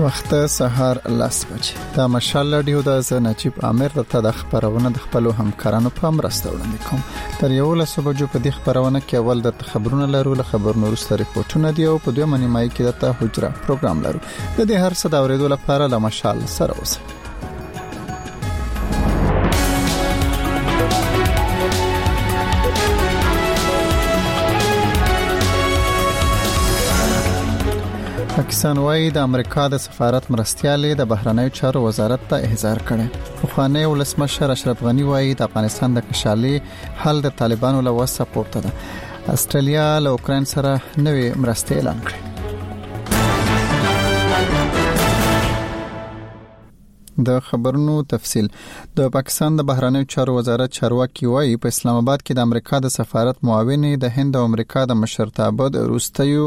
وخت سهار 10 بجې دا مشال رادیو د نجیب عامر ته د خبرونه د خپل همکارانو په مرسته وړاندې کوم. تر یو لسو بجو په دې خبرونه کې اول د خبرونه لرو، له خبرونو وروسته ریپورتونه دی او په دوه منیمای کې د حجره پروګرام لرو. د دې هر څه د اوریدو لپاره له مشال سره اوسئ. پاکستان وايي د امریکا د سفارت مرستيالې د بهرنیو چارو وزارت ته احضار کړي. خواني ولسمشر اشرف غنی وايي د افغانستان د کشالي حل د طالبانو له وسه پورته ده. استرالیا له اوکرين سره نوې مرستې اعلان کړې. د خبرونو تفصيل. د پاکستان د بهرنیو چارو وزارت چارواکي وايي په اسلام آباد کې د امریکا د سفارت معاون د هند او امریکا د مشرتابه د روستیو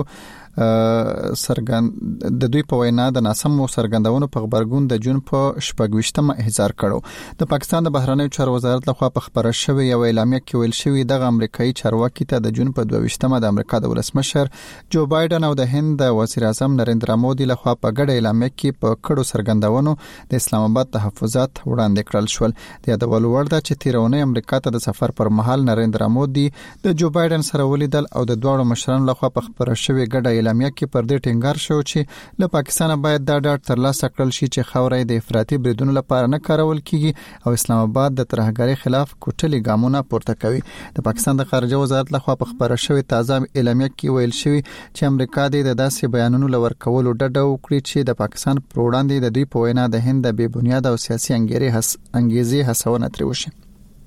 د دوی په وینا د ناسمو سرګندونو په خبرګون د جون په 28مه احضار کړو. د پاکستان د بهرنیو چارو وزارت لخوا په خبره شوې یو اعلامیه کې ویل شوی د امریکایي چارواکي ته د جون په 22مه د امریکا د ولسمشر جو بایدن او د هند د وزیر اعظم نریندرا مودي لخوا په ګډه اعلامیه کې په کډو سرګندونو د اسلام آباد تحفظات وړاندې کړل شول. د یادولو وړ ده چې تیرونه امریکا ته د سفر پر مهال نریندرا مودي د جو بایدن سره ولیدل او د دوه مشرانو لخوا په خبره شوې ګډه اعلامیه کې پر دې ټینګار شو چې له پاکستان باید دا ډاډ ترلاسه کړل شي چې خاورې د افراطي بریدونو لپاره نه کارول کیږي او اسلام آباد د ترهګرۍ خلاف کوټلي ګامونه پورته کوي. د پاکستان د خارجه وزارت لخوا په خبره شوې تازه اعلامیه کې ویل شوی چې امریکا د داسې بیانونو لور کولو ډډه وکړي چې د پاکستان پر وړاندې د دوی په وینا د هند د بې بنیاد او سیاسي انګیزې هڅونه ترې وشي.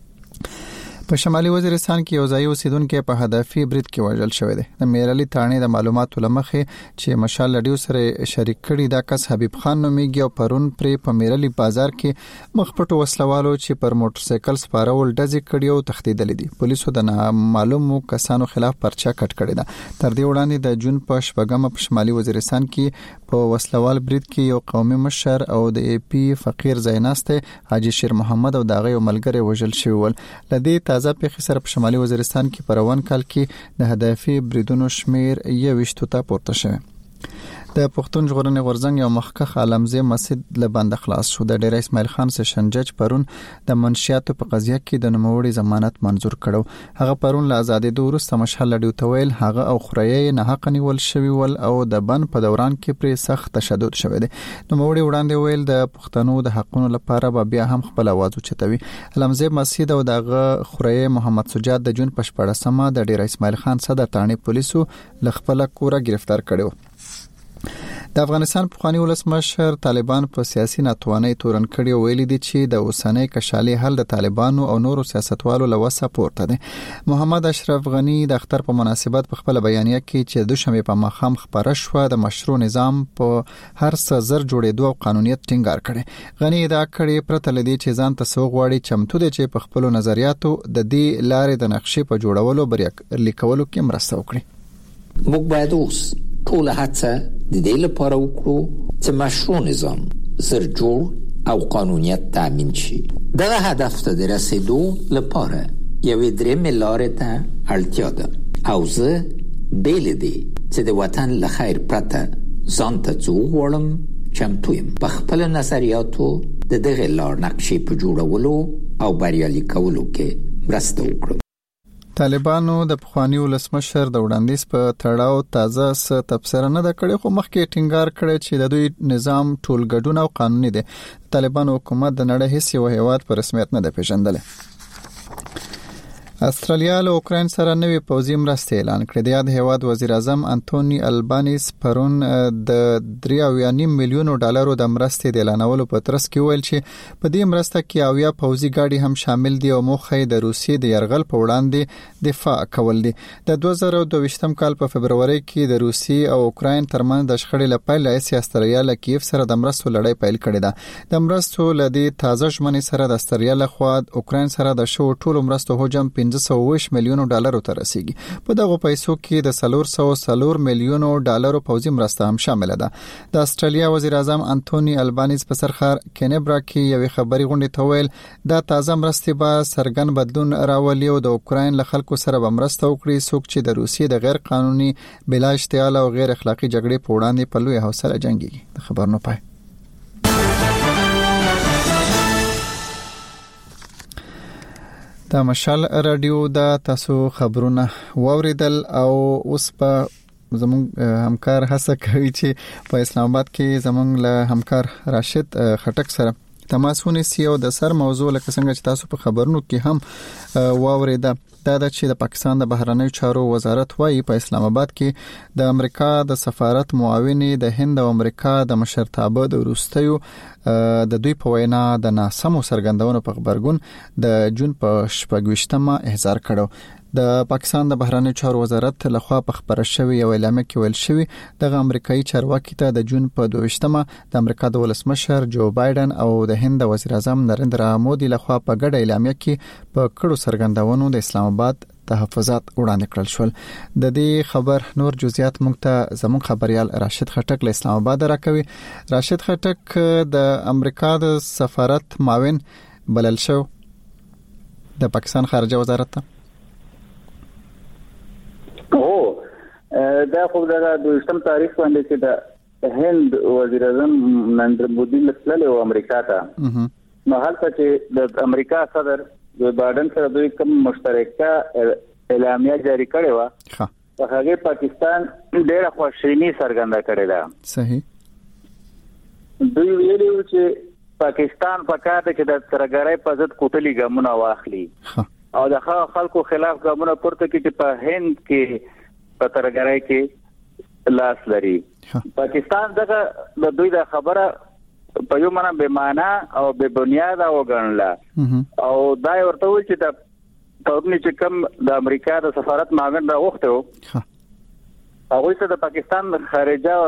په شمالي وزیرستان کې یو ځای اوسیدونکو په هدفي برید کې وژل شوی دی. د میرالي تانې د معلوماتو لمخې چې مشال لډیو سره شریک کړي دا کس حبیب خان نومیږي او پرون پر په میرالي بازار کې مخپټو وسلوالو چې پر موټر سایکل سپارول ډزې کړي او تښتیدل دي. پولیسو د معلومو کسانو خلاف پرچا کټ کړی ده. تر دې وړاندې د جون په 8مه په شمالي وزیرستان کې په وسلوال برید کې یو قومي مشر او د ای پی فقیر زیناسته حاجی شیر محمد او دغه یو ملګری وژل شوی ول. لدې تازه پیښې سره په شمالي وزیرستان کې په روان کال کې د هدفي بریدونو شمیر 21 ته پورته شوی. د پښتون ژغورنې غورځنګ یو مخکخ عالمزی مسجد له بند خلاص شو. د ډیر اسماعیل خان سیشن جج پرون د منشیاتو په قضیه کې د نوموړي ضمانت منزور کړو. هغه پرون له آزادې دوه مشهل لډیو تویل هغه او خریه نه حق نیول شوی ول او د بند په دوران کې پر سخت تشدد شوی دی. نوموړي وړاندې ویل د پښتنو د حقونو لپاره به بیا هم خپل आवाज اوچتوي. عالمزی مسجد او دغه خریه محمد سجاد د جون په 14مه د ډیر اسماعیل خان صدر تانې پولیسو ل خپل کوره گرفتار کړو. د افغانستان پخوانی ولسمشر طالبان په سیاسي ناتوانۍ تورن کړي او ویلي دي چې د اوسنۍ کشالي حل د طالبانو او نورو سیاستوالو له وسه پورته دي. محمد اشرف غنی د اختر په مناسبت په خپل بیانیه کې چې د شنبه په مخام خبره شو د مشروع نظام په هر څه زر جوړېدو او قانونیت ټینګار کړي. غنی دا کړي پرته لدی چې ځان ته سوغ واړي چمتو دي چې په خپل نظریاتو د دې لارې د نقشې په جوړولو بریک لیکولو کې مرسته وکړي. موږ باید اوس ټول هڅه د دې لپاره وکړو چې مشروع نظام زر جوړ او قانونیت تامین شي. دغه هدف ته د رسیدو لپاره یوې درېمې لارې ته اړتیا ده او زه بیل دی چې د وطن له خیر پرته ځان ته څه وغواړم چمتو یم په خپل نظریاتو د دغه لار نقشې په جوړولو او بریالي کولو کې مرسته وکړم. طالبانو د پخوانی ولسمشر د وړاندیز په تړاو تازه څه تبصره نه کړې خو مخکې ټینګار کړی چې د دوی نظام ټولګډون او قانوني دی. طالبانو حکومت د نړۍ هیڅ یو هیواد په رسمیت نه دی پیژندل. استرالیا له اوکرين سره نوې پوځي مرسته اعلان کړې. د یاد هیواد وزیر اعظم انټونی البانیز پرون د 3.5 میلیون ډالرو د مرستې د اعلانولو په ترڅ کې ویل چې په دې مرسته کې اویا پوځي ګاډي هم شامل دي او موخه د روسیې د يرغل په وړاندې دفاع کول دي. د 2022م کال په فبرवरी کې د روسیې او اوکرين ترمنځ د شخړې لپاره لایسي استرالیا له کیف سره د مرستو لړۍ پیل کړې ده. د مرستو لدی تازه ژمنې سره د استرالیا لخوا اوکرين سره د شو ټولو مرستو هجوم 1520 میلیون ډالر ته رسیدي. په دغه پیسو کې د 404 میلیون ډالر پوځي مرسته هم شامل ده. د استرالیا وزیر اعظم انټونی البانیز په سرخار کینبرا کې یوې خبري غونډې ته ویل دا تازه مرستې به سرګن بدلون راولي او د اوکراین له خلکو سره به مرسته وکړي څوک چې د روسیې د غیر قانوني بلا اشتعال او غیر اخلاقی جګړې په وړاندې په لوی حوصله جنگي. د خبرونو پای دا مشال رادیو دا تاسو خبرونه واوریدل او اوس په زموږ همکار هڅه کوي چې په اسلام آباد کې زموږ له همکار راشد خټک سره تماسونه سیو د سر موضوع لکه څنګه چې تاسو په خبرونو کې هم واوریده دا چې د پاکستان د بهرنیو چارو وزارت وايي په اسلام آباد کې د امریکا د سفارت معاوني د هند او امریکا د مشرتابه د روستیو د دوی په وینا د ناسمو سرګندونو په خبرګون د جون په 28مه احضار کړو. د پاکستان د بهرنیو چارو وزارت لخوا په خبره شوی یو اعلامیه کې ویل شوی د امریکایي چارواکي ته د جون په 22مه د امریکا د ولسمشر جو بایدن او د هند وزیر اعظم نریندرا مودي لخوا په ګډه اعلامیه کې په کړو سرګندونو د اسلام آباد تحفظات وړاندې کړل شول. د دې خبر نور جزئیات موږ ته زموږ خبريال راشد خټک له اسلام آباد راکوي. راشد خټک د امریکا د سفارت معاون بلل شو د پاکستان خارجه وزارت ته. دا خو دا 22 تاریخ باندې چې د هند وزیر اعظم نریندرا مودي لسله او امریکا ته نو هلته چې د امریکا صدر جو بایدن سره دوی کوم مشترکه اعلامیه جاری کړې و په هغه پاکستان ډېر خوشحالي څرګنده کړې ده. صحیح. دوی ویلي چې پاکستان په کار ده چې د ترګړې په ضد کوټلي ګامونه واخلي او د خلکو خلاف ګامونه پورته کړي چې په هند کې په ترګړې کې لاس لري. پاکستان دغه د دوی د خبره په یو معنا به معنا او به بنیاد او ګڼله او دا ورته ویل چې د پرونی چې کوم د امریکا د سفارت معاون راوخته هغه څه د پاکستان خارجه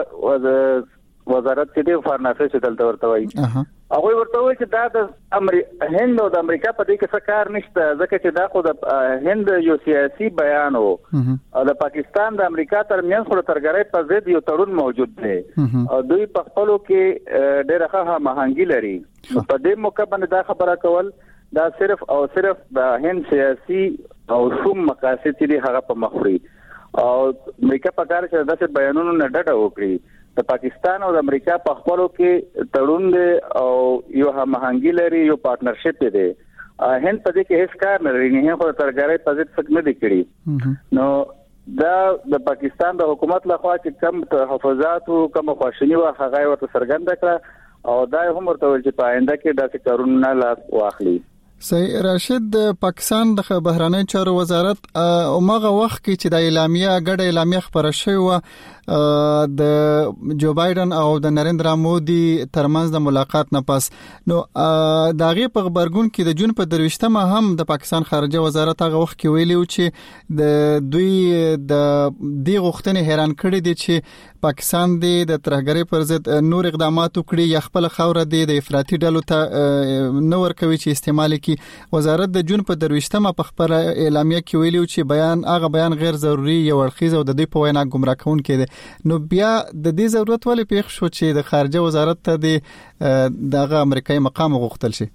وزارت چې د فارن افیرز دلته ورته وایي هغه ورته وایي چې دا د هند او د امریکا په دې کې څه کار نشته ځکه چې دا خو د هند یو سیاسي بیان او د پاکستان د امریکا ترمنځ خو ترګړې په ضد یو تړون موجود دی او دوی په خپلو کې ډېره ښه هماهنګي لري. په دې موقع باندې دا خبره کول دا صرف او صرف د هند سیاسي او شوم مقاصد دي هغه په مخوري او امریکا په کار چې داسې بیانونو نه ډډه وکړي. د پاکستان او د امریکا په خپلو کې تړون دی او یو هماهنګي لري یو پارټنرشپ دی. هند په دې کې هیڅ کار نه لري نه خو ترګړې په ځد څه نه دی کړی. نو دا د پاکستان د حکومت لخوا چې کم تحفظات او کم خواشنی و هغه ورته څرګنده کړه او دا هم ورته ول چې په آینده کې داسې کارونه لاس واخلي. صحیح. راشد د پاکستان د بهرنیو چارو وزارت اومغه وخت کې چې د اعلامیه ګډه اعلامیه خبره شوې و د جو بایدن او د نریندرا مودي ترمنځ د ملاقات نه پس نو داغه په خبرګون کې د جون په 23مه هم د پاکستان خارجه وزارت هغه وخت کې ویلي و چې د دوی د دې غوښتنې حیران کړي دي چې پاکستان د ترهګرۍ پر ضد نور اقدامات وکړي یا خپل خوره د افراطي ډلو ته نور کوي چې استعمال کی. وزارت د جون په 23مه په خبر اعلامیه کې ویلي چې بیان غیر ضروري یو اړخیز او د دې په وینا گمراه کون کړي. نو بیا د دې ضرورت ولې پیښ شو چې د خارجه وزارت ته دغه امریکایي مقام غوښتل شي؟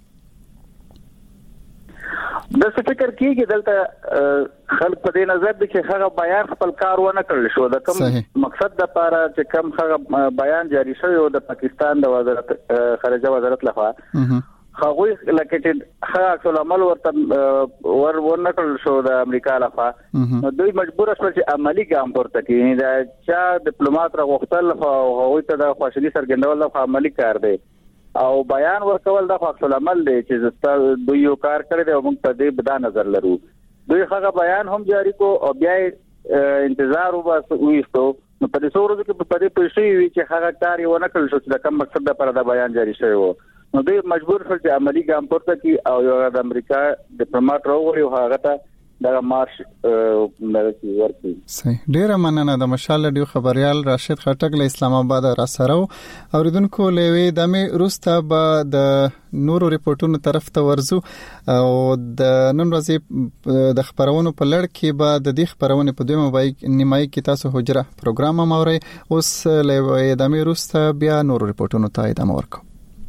د څه فکر کیږي دلته خلک په دې نظر دي چې هغه بیان خپل کار ونه کړل شو د کوم مقصد د لپاره چې کوم هغه بیان جاری شوی او د پاکستان د وزارت خارجه وزارت لخوا هغه لکه چې هغه ټول عمل ورته ورنه کړل شو د امریکا لخوا نو دوی مجبور شول چې عملی ګام پورته کړي. دا چې ډیپلوماټ راغوښتل او هغه ته د خوشالي سرګندول د عملی کار دی او بیان ورکول د خپل عمل دی چې دوی یو کار کړی دی او موږ په دې بدا نظر لرو. دوی هغه بیان هم جاری کو او بیا انتظار وایستو نو په دې څورو کې په دې پېښې وی چې هغه کار یې ونه کړل شو چې د کوم مقصد لپاره د بیان جاری شوی و. نو دوی مجبور شول چې عملی ګام پورته کړي او یو د امریکا ډیپلوماټ راوړي او هغه ته دا مارش ورکی. صحیح. ډیره مننه د مشال رادیو خبريال راشد خټک له اسلام آباد را سره اوریدونکو لوي د مې روسته به د نورو ریپورتونو طرف ته ورزو او د نن ورځې د خبرونو په لړ کې به د دې خبرونه په دویمه نیمایي کې تاسو حجره پروګرام موري اوس لوي د مې روسته بیا نورو ریپورتونو ته ادامه ورکو.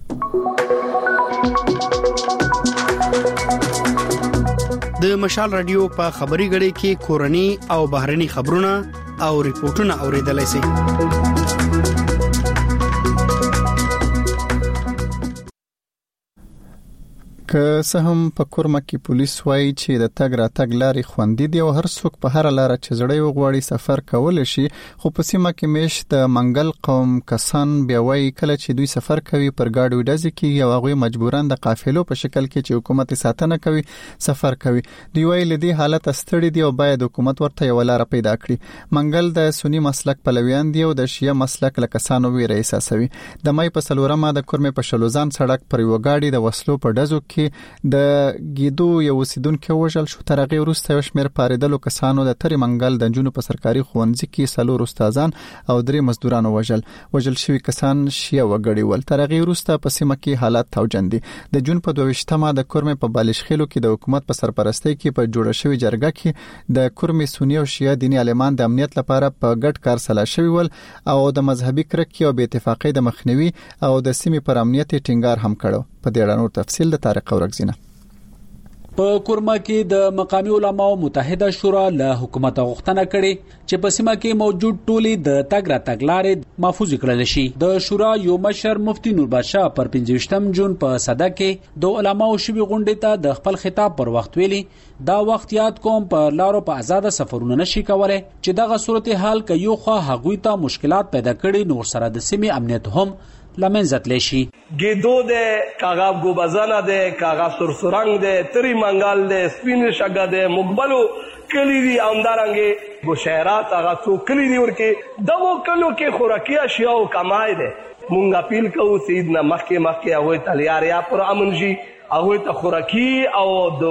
د مشال رادیو په خبري غړي کې کورني او بهرني خبرونه او ریپورتونه اوریدلای شئ. که څه هم په کورما کې پولیس وایي چې د تګ راتګ لارې خوندي دي او هر څوک په هر لار چې زړی وغواړي سفر کول شي، خو په سیمه کې مش د منګل قوم کسان بیا وایي کله چې دوی سفر کوي پر گاډو ډزې کوي او هغه مجبوران د قافلو په شکل کې چې حکومت ساتنه کوي سفر کوي. دوی وایي لدی حالت استړي دي او باید حکومت ورته یو لار پیدا کړي. منګل د سنی مسلک پلویان دي او د شیعه مسلک له کسانو ویره احساسوي. د مای په سلورمه د کورمې په شلوزان سړک پر یو گاډي د وسلو په ډزو کې د ګیدو یو وسیدونکو وژل شو. تر هغه وروسته یو شمېر پاریدلو کسانو د تری منګل د جنونو په سرکاري ښوونځي کې سلور استادان او درې مزدورانو وژل شوی کسان شیعه وګړي ول. تر هغه وروسته په سیمه کې حالات توجن دي. د جون په 22مه د کورمې په بالشخیلو کې د حکومت په سرپرستی کې په جوړه شوی جرګه کې د کورمې سنی او شیعه دیني عالمان د امنیت لپاره په ګډ کار سلا شوی ول او د مذهبي کرکې او بې اتفاقۍ د مخنیوي او د سیمې پر امنیت ټینګار هم کړو. په دې اړه نور تفصیل د طارق اورګزینه. په کورما کې د مقامی علماو متحده شورا له حکومت غوښتنه کړې چې په سیمه کې موجود ټولي د تګ راتګ لارې محفوظ کړل شي. د شورا یو مشر مفتی نور بادشاه پر 25 جون په صدا کې د علماو شوی غونډې ته د خپل خطاب پر وخت ویلي دا وخت یاد کوم په لارو په آزاد سفرونه نشي کولای چې دغه صورتحال کې یو خو هغوی ته مشکلات پیدا کړي نور سره د سیمې امنیت هم لمنزت لشي. گیدو ده کاغاب گوبزانه ده کاغاب سرسرنگ ده تری منگال ده سپین شگا ده مقبلو کلی دی امدارنگه گو شہرات آغا سو کلی دی ورکی دو کلو کے خوراکی اشیاء کمائے ده مونگا پیل کو سیدنا مخی آگوی تلیاریا پر امن جی آگوی تا خوراکی او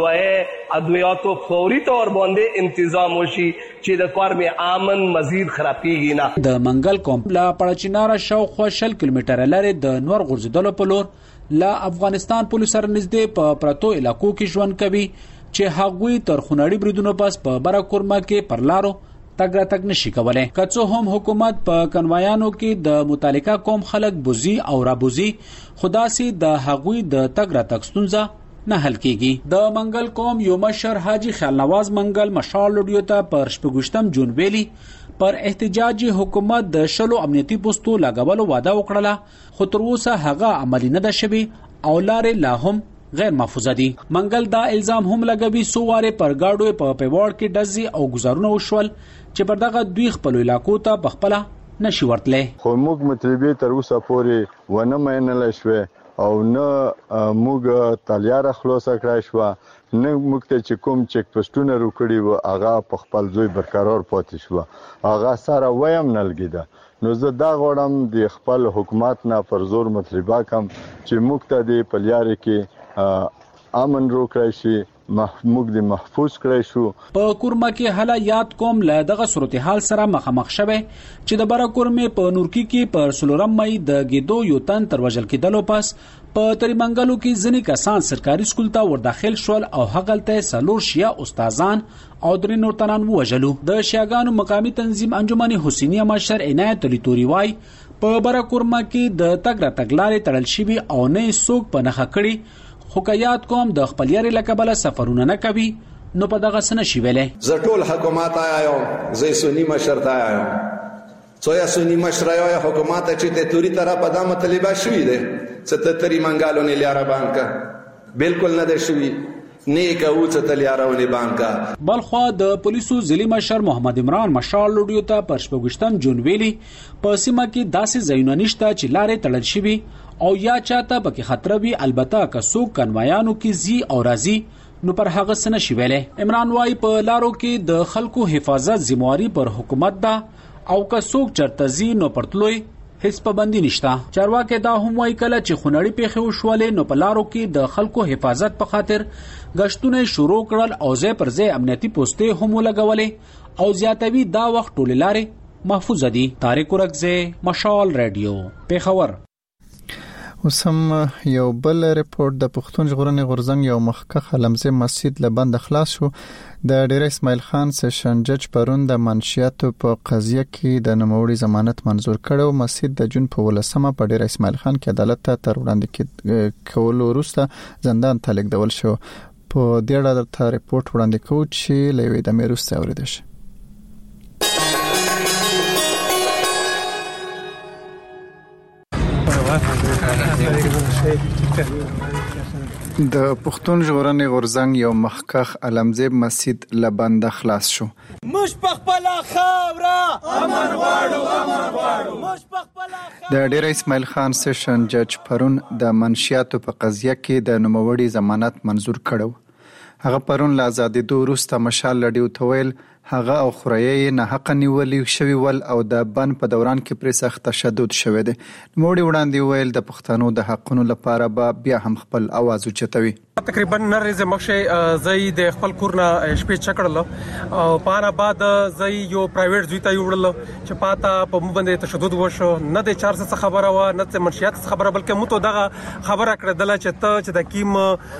ادویاتو فوری طور بانده انتظام ہوشی چی دا کار میں آمن مزید خرابی گی نا. د منگل کوم لا پړچیناره شاوخوا 60 کیلومتره لري د نور غورځیدلو په لور لا افغانستان پولیس سره نږدې په پراتو علاقو کې ژوند کوي چې هغوی تر خونړي بریدونو پس په برا کورما کې پر لارو تګ راتګ نشي کولای. کڅو هم حکومت په کنوایانو کې د متعلقه قوم خلک بوزي او رابوزي خدا سي د هغوی د تګ راتګ ستونزه نه حل کیږي. د منګل قوم یو مشر حاجی خیال نواز منګل مشال لډیو ته پر 28 جون ویلي پر احتجاجي حکومت د شلو امنیتي پوسټو لګولو وعده وکړه خو تر اوسه هغه عملی نه ده شوی او لارې لا هم غیر محفوظه دي. منګل دا الزام هم لګوي سواره پر گاډو په پیوړ کې دزي او گزارونه وشول چې پر دغه دوی خپل علاقو ته بخپله نشي ورتله. خو موږ مطلبي تر اوسه پورې ونه مینل شوه او نه موږ تالیار خلاص کړای شو نه موږ ته چې کوم چک پوسټونه روکړي و هغه په خپل ځای برقرار پاتې شو هغه سره وایم نه لګیدا. نو زه دا غواړم د خپل حکومت نه پر زور مطلبه کم چې موږ ته د پلیارې کې امن روکړای شي موږ د محفوظ کړی شو. په کورما کې حالا یاد کوم له دغه صورتحال سره مخامخ شوه چې د برا کورمې په نورکی کې پر سلورم مې د ګیدو یو تن تر وژل کېدلو پس په تریمنګلو کې ځینې کسان سرکاري سکول ته ورداخل شول او هغلته سلور شیا استادان او درې نور تنان وژلو. د شیاګانو مقامی تنظیم انجمن حسینیه مشر عنایت علی توري وای په برا کورما کې د تګ راتګ لارې تړل شوی او نه څوک په نخښه کړي خو کيات کوم د خپل یاري لکبل سفرونه نه کوي نو په دغه سن شي ویلې. ز ټول حکومت آیاو زې سنی مشر تا آیاو څویا سنی مشر آیاو حکومت چې ته توري طرف په دامه طالبا شوې ده څه تری منګالو نه لیاره بانکا بالکل نه ده شوې نیکه او څه تلیارونه بانکا. بلخوا د پولیسو ضلع مشر محمد عمران مشال لډیو ته پر 28 جون ویلي په سیمه کې داسې ځایونه نشته چې لارې تړل شي او یا چاته پکې خطر وي البته که څوک کنوایانو کې زی او راضي نو پر هغه سن شي ویلې. عمران وای په لارو کې د خلکو حفاظت ذمہواری پر حکومت ده او که څوک چرته زی نو پرتلوي هیڅ پابندي نشته. چارواکي دا هم وایي کله چې خونړۍ پیښې وشولې نو په لارو کې د خلکو حفاظت په خاطر غشتونه شروع کړل او ځای پر ځای امنیتي پوسټې هم ولګولې او زیاتوي دا وخت ټولې لارې محفوظ دي. طارق ورکزه، مشال رادیو، پیښور. وسم یو بل ریپورت د پښتون ژغورنې غورځنګ یو مخکخ علمزه مسجد لبند خلاص شو. د ډیر اسماعیل خان سیشن جج پرون د منشیاتو په قضیه کې د نوموړي ضمانت منظور کړو. مسجد د جون په ولسمه په ډیر اسماعیل خان کې عدالت ته تر وړاندې کولو وروسته زندان ته لیږدول شو. په دې اړه د ریپورت وړاندې کوو چې لوي د میروسته اوریدل شي. د پښتون ژغورنې غورځنګ یو مخکخ علمزه مسجد لبند خلاص شو. مش پخپلا خاورا امن غواړو د ډیر اسماعیل خان سیشن جج پرون د منشیاتو په قضیه کې د نوموړي ضمانت منظور کړو. هغه پرون له آزادېدو وروسته مشال لډیو ته ویل هغه او خورایې نه حق نیولې شوی ول او د بن په دوران کې پر سخت تشدد شوی دی. نوموړي وړاندې ویل د پښتنو د حقونو لپاره به بیا هم خپل आवाज اوچتوي. تقریبا نریزه مخشه زئی د خپل کورنا شپې چکړل او پانا بعد زئی یو پرایویټ زویتا یوړل چې پاتا په مو باندې تشدد وشو. نه د 400 خبره و نه د منشیات خبره بلکې مو ته دغه خبره کړه دله چې ته چې د کیم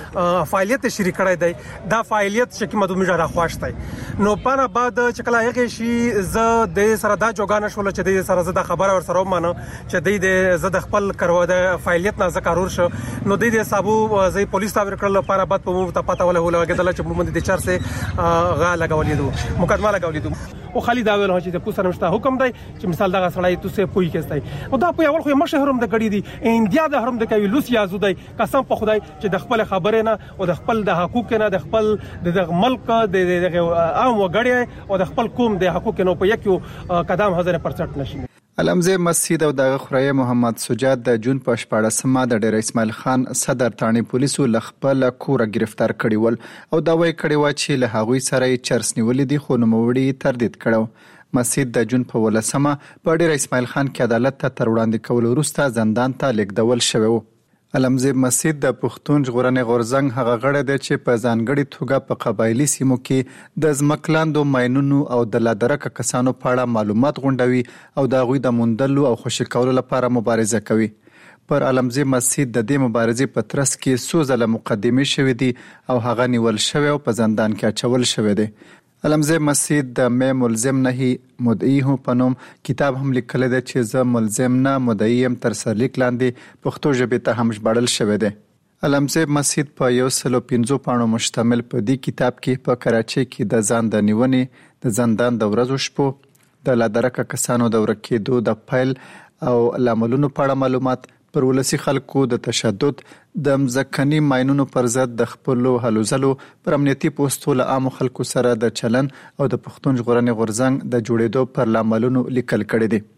فعالیت شریک کړی دی دا فعالیت چې کیمه د مجره خواشتای نو پانا بعد چې کله هغه شي ز د سره دا جوګان شول چې د سره زده خبره ور سره ومنه چې د زده خپل کړو د فعالیت نه ذکرور شو نو د صابو زئی پولیس تا ورکړل لپاره بعد په مو ته پتا ولا هولګدل چې موږ د 4 سے غا لګولې دو مقدمه لګولې دو او خالد داویل هچ ته پوسره مشته حکم دی چې مثال دغه سړی تاسو پوي کېستای او دا په اول خو مشهورم د غړي دي انډیا د هرم د کوي لوسیا زودای قسم په خدای چې د خپل خبره نه او د خپل د حقوق نه د خپل د ملک د عام وګړي او د خپل قوم د حقوق نه په یو قدم 1000% نشي. علمزه مسجد او دغه خورای محمد سجاد د جون په 14مه د ډیر اسماعیل خان صدر تانی پولیسو لخپل کور گرفتار کړي ول او دا وایي کړي و چې له هغوی سره چرس نیولې دي خو نوموړي تردید کړو. مسجد د جون په ولسمه په ډیر اسماعیل خان کې عدالت ته تر وړاندې کول وروسته زندان ته لیږدول شوی و. علمزه مسجد د پښتون ژغورنې غورځنګ هغه غړی دی چې په ځانګړي توګه په قبایلی سیمو کې د ځمکلاندو ماینونو او د لادرکه کسانو په اړه معلومات غونډوي او د هغوی د موندلو او خوشي کولو لپاره مبارزه کوي. پر علمزه مسجد د دې مبارزې په ترڅ کې څو ځله مقدمې شوې دي او هغه نیول شوی او په زندان کې اچول شوی دی. علمزه مسجد د مې ملزم نه مدعی هو پنوم کتاب هم لیکل دی چې زه ملزم نه مدعی هم تر سرلیک لاندې پښتو ژبې ته هم ژباړل شوی دی. علمزه مسجد په 150 پاڼو مشتمل په دې کتاب کې په کراچۍ کې د ځان د نیونې د زندان د ورځو شپو د لادرکه کسانو د ورکېدو د فایل او لاملونو په اړه معلومات پر ولسی خلکو د تشدد د مزکنی ماینونو پر ضد د خپل هلو ځلو پر امنیتي پوسټو له عام خلکو سره د چلن او د پښتون ژغورنې غورځنګ د جوړېدو پر لاملونو لیکل کړي دي.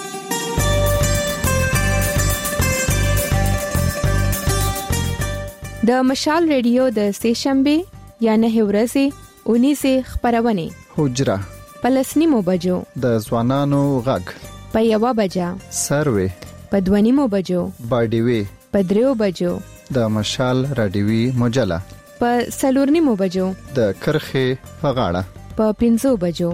د مشال ریډیو د سېشنبه یا نه ورځې 19 خبرونه حجره پلسنیمو بجو د ځوانانو غږ په 1 بجا سروي په 2 بجو باډیوي په 3 بجو د مشال رادیوي مجله په 4 بجو د کرخه په غاړه په 5 بجو.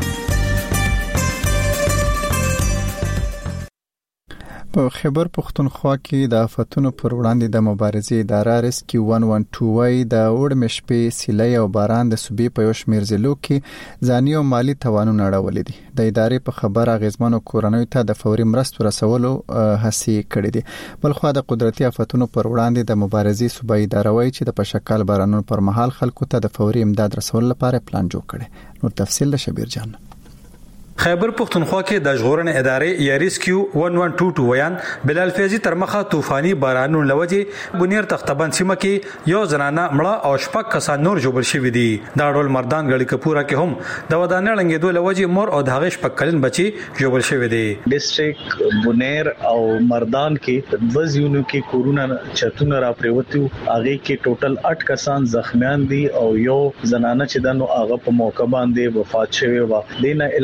په خیبر پښتونخوا کې د آفتونو پر وړاندې د مبارزې اداره ریسکیو 112 وايي د اوړمې شپې سیلۍ او باران د صوبې په یو شمېر ضلعو کې ځاني او مالی تاوانونه اړولې دي. د ادارې په خبره اغیزمنو کورنیو ته د فوري مرستو رسولو هڅې کړې دي. بلخو د قدرتي آفتونو پر وړاندې د مبارزې صوبایي اداره وايي چې د پشکال بارانونو پر مهال خلکو ته د فوري امداد رسولو لپاره پلان جوړ کړي. نور تفصیل د شبیر جان. خیبر پختونخوا کې د ژغورنې ادارې یا ریسکیو 112 ویان بلال فیضی تر مخه طوفاني بارانونو لوجه بنیر تختبند سیمه کې یو زنانه مړه او شپږ کسان نور جوړ شوي دي. دا ډول مردان غړي کپورا کې هم د ودانې لنګېدو لوجه مور او دغه شپږ کلن بچي جوړ شوي دي. ډیسټریکټ بنیر او مردان کې د زیونو کې کورونا چتون را پریوتو هغه کې ټوټل 8 کسان زخمیان دي او یو زنانه چې دنو هغه په موقع باندې وفات شوی و. دینه علاوه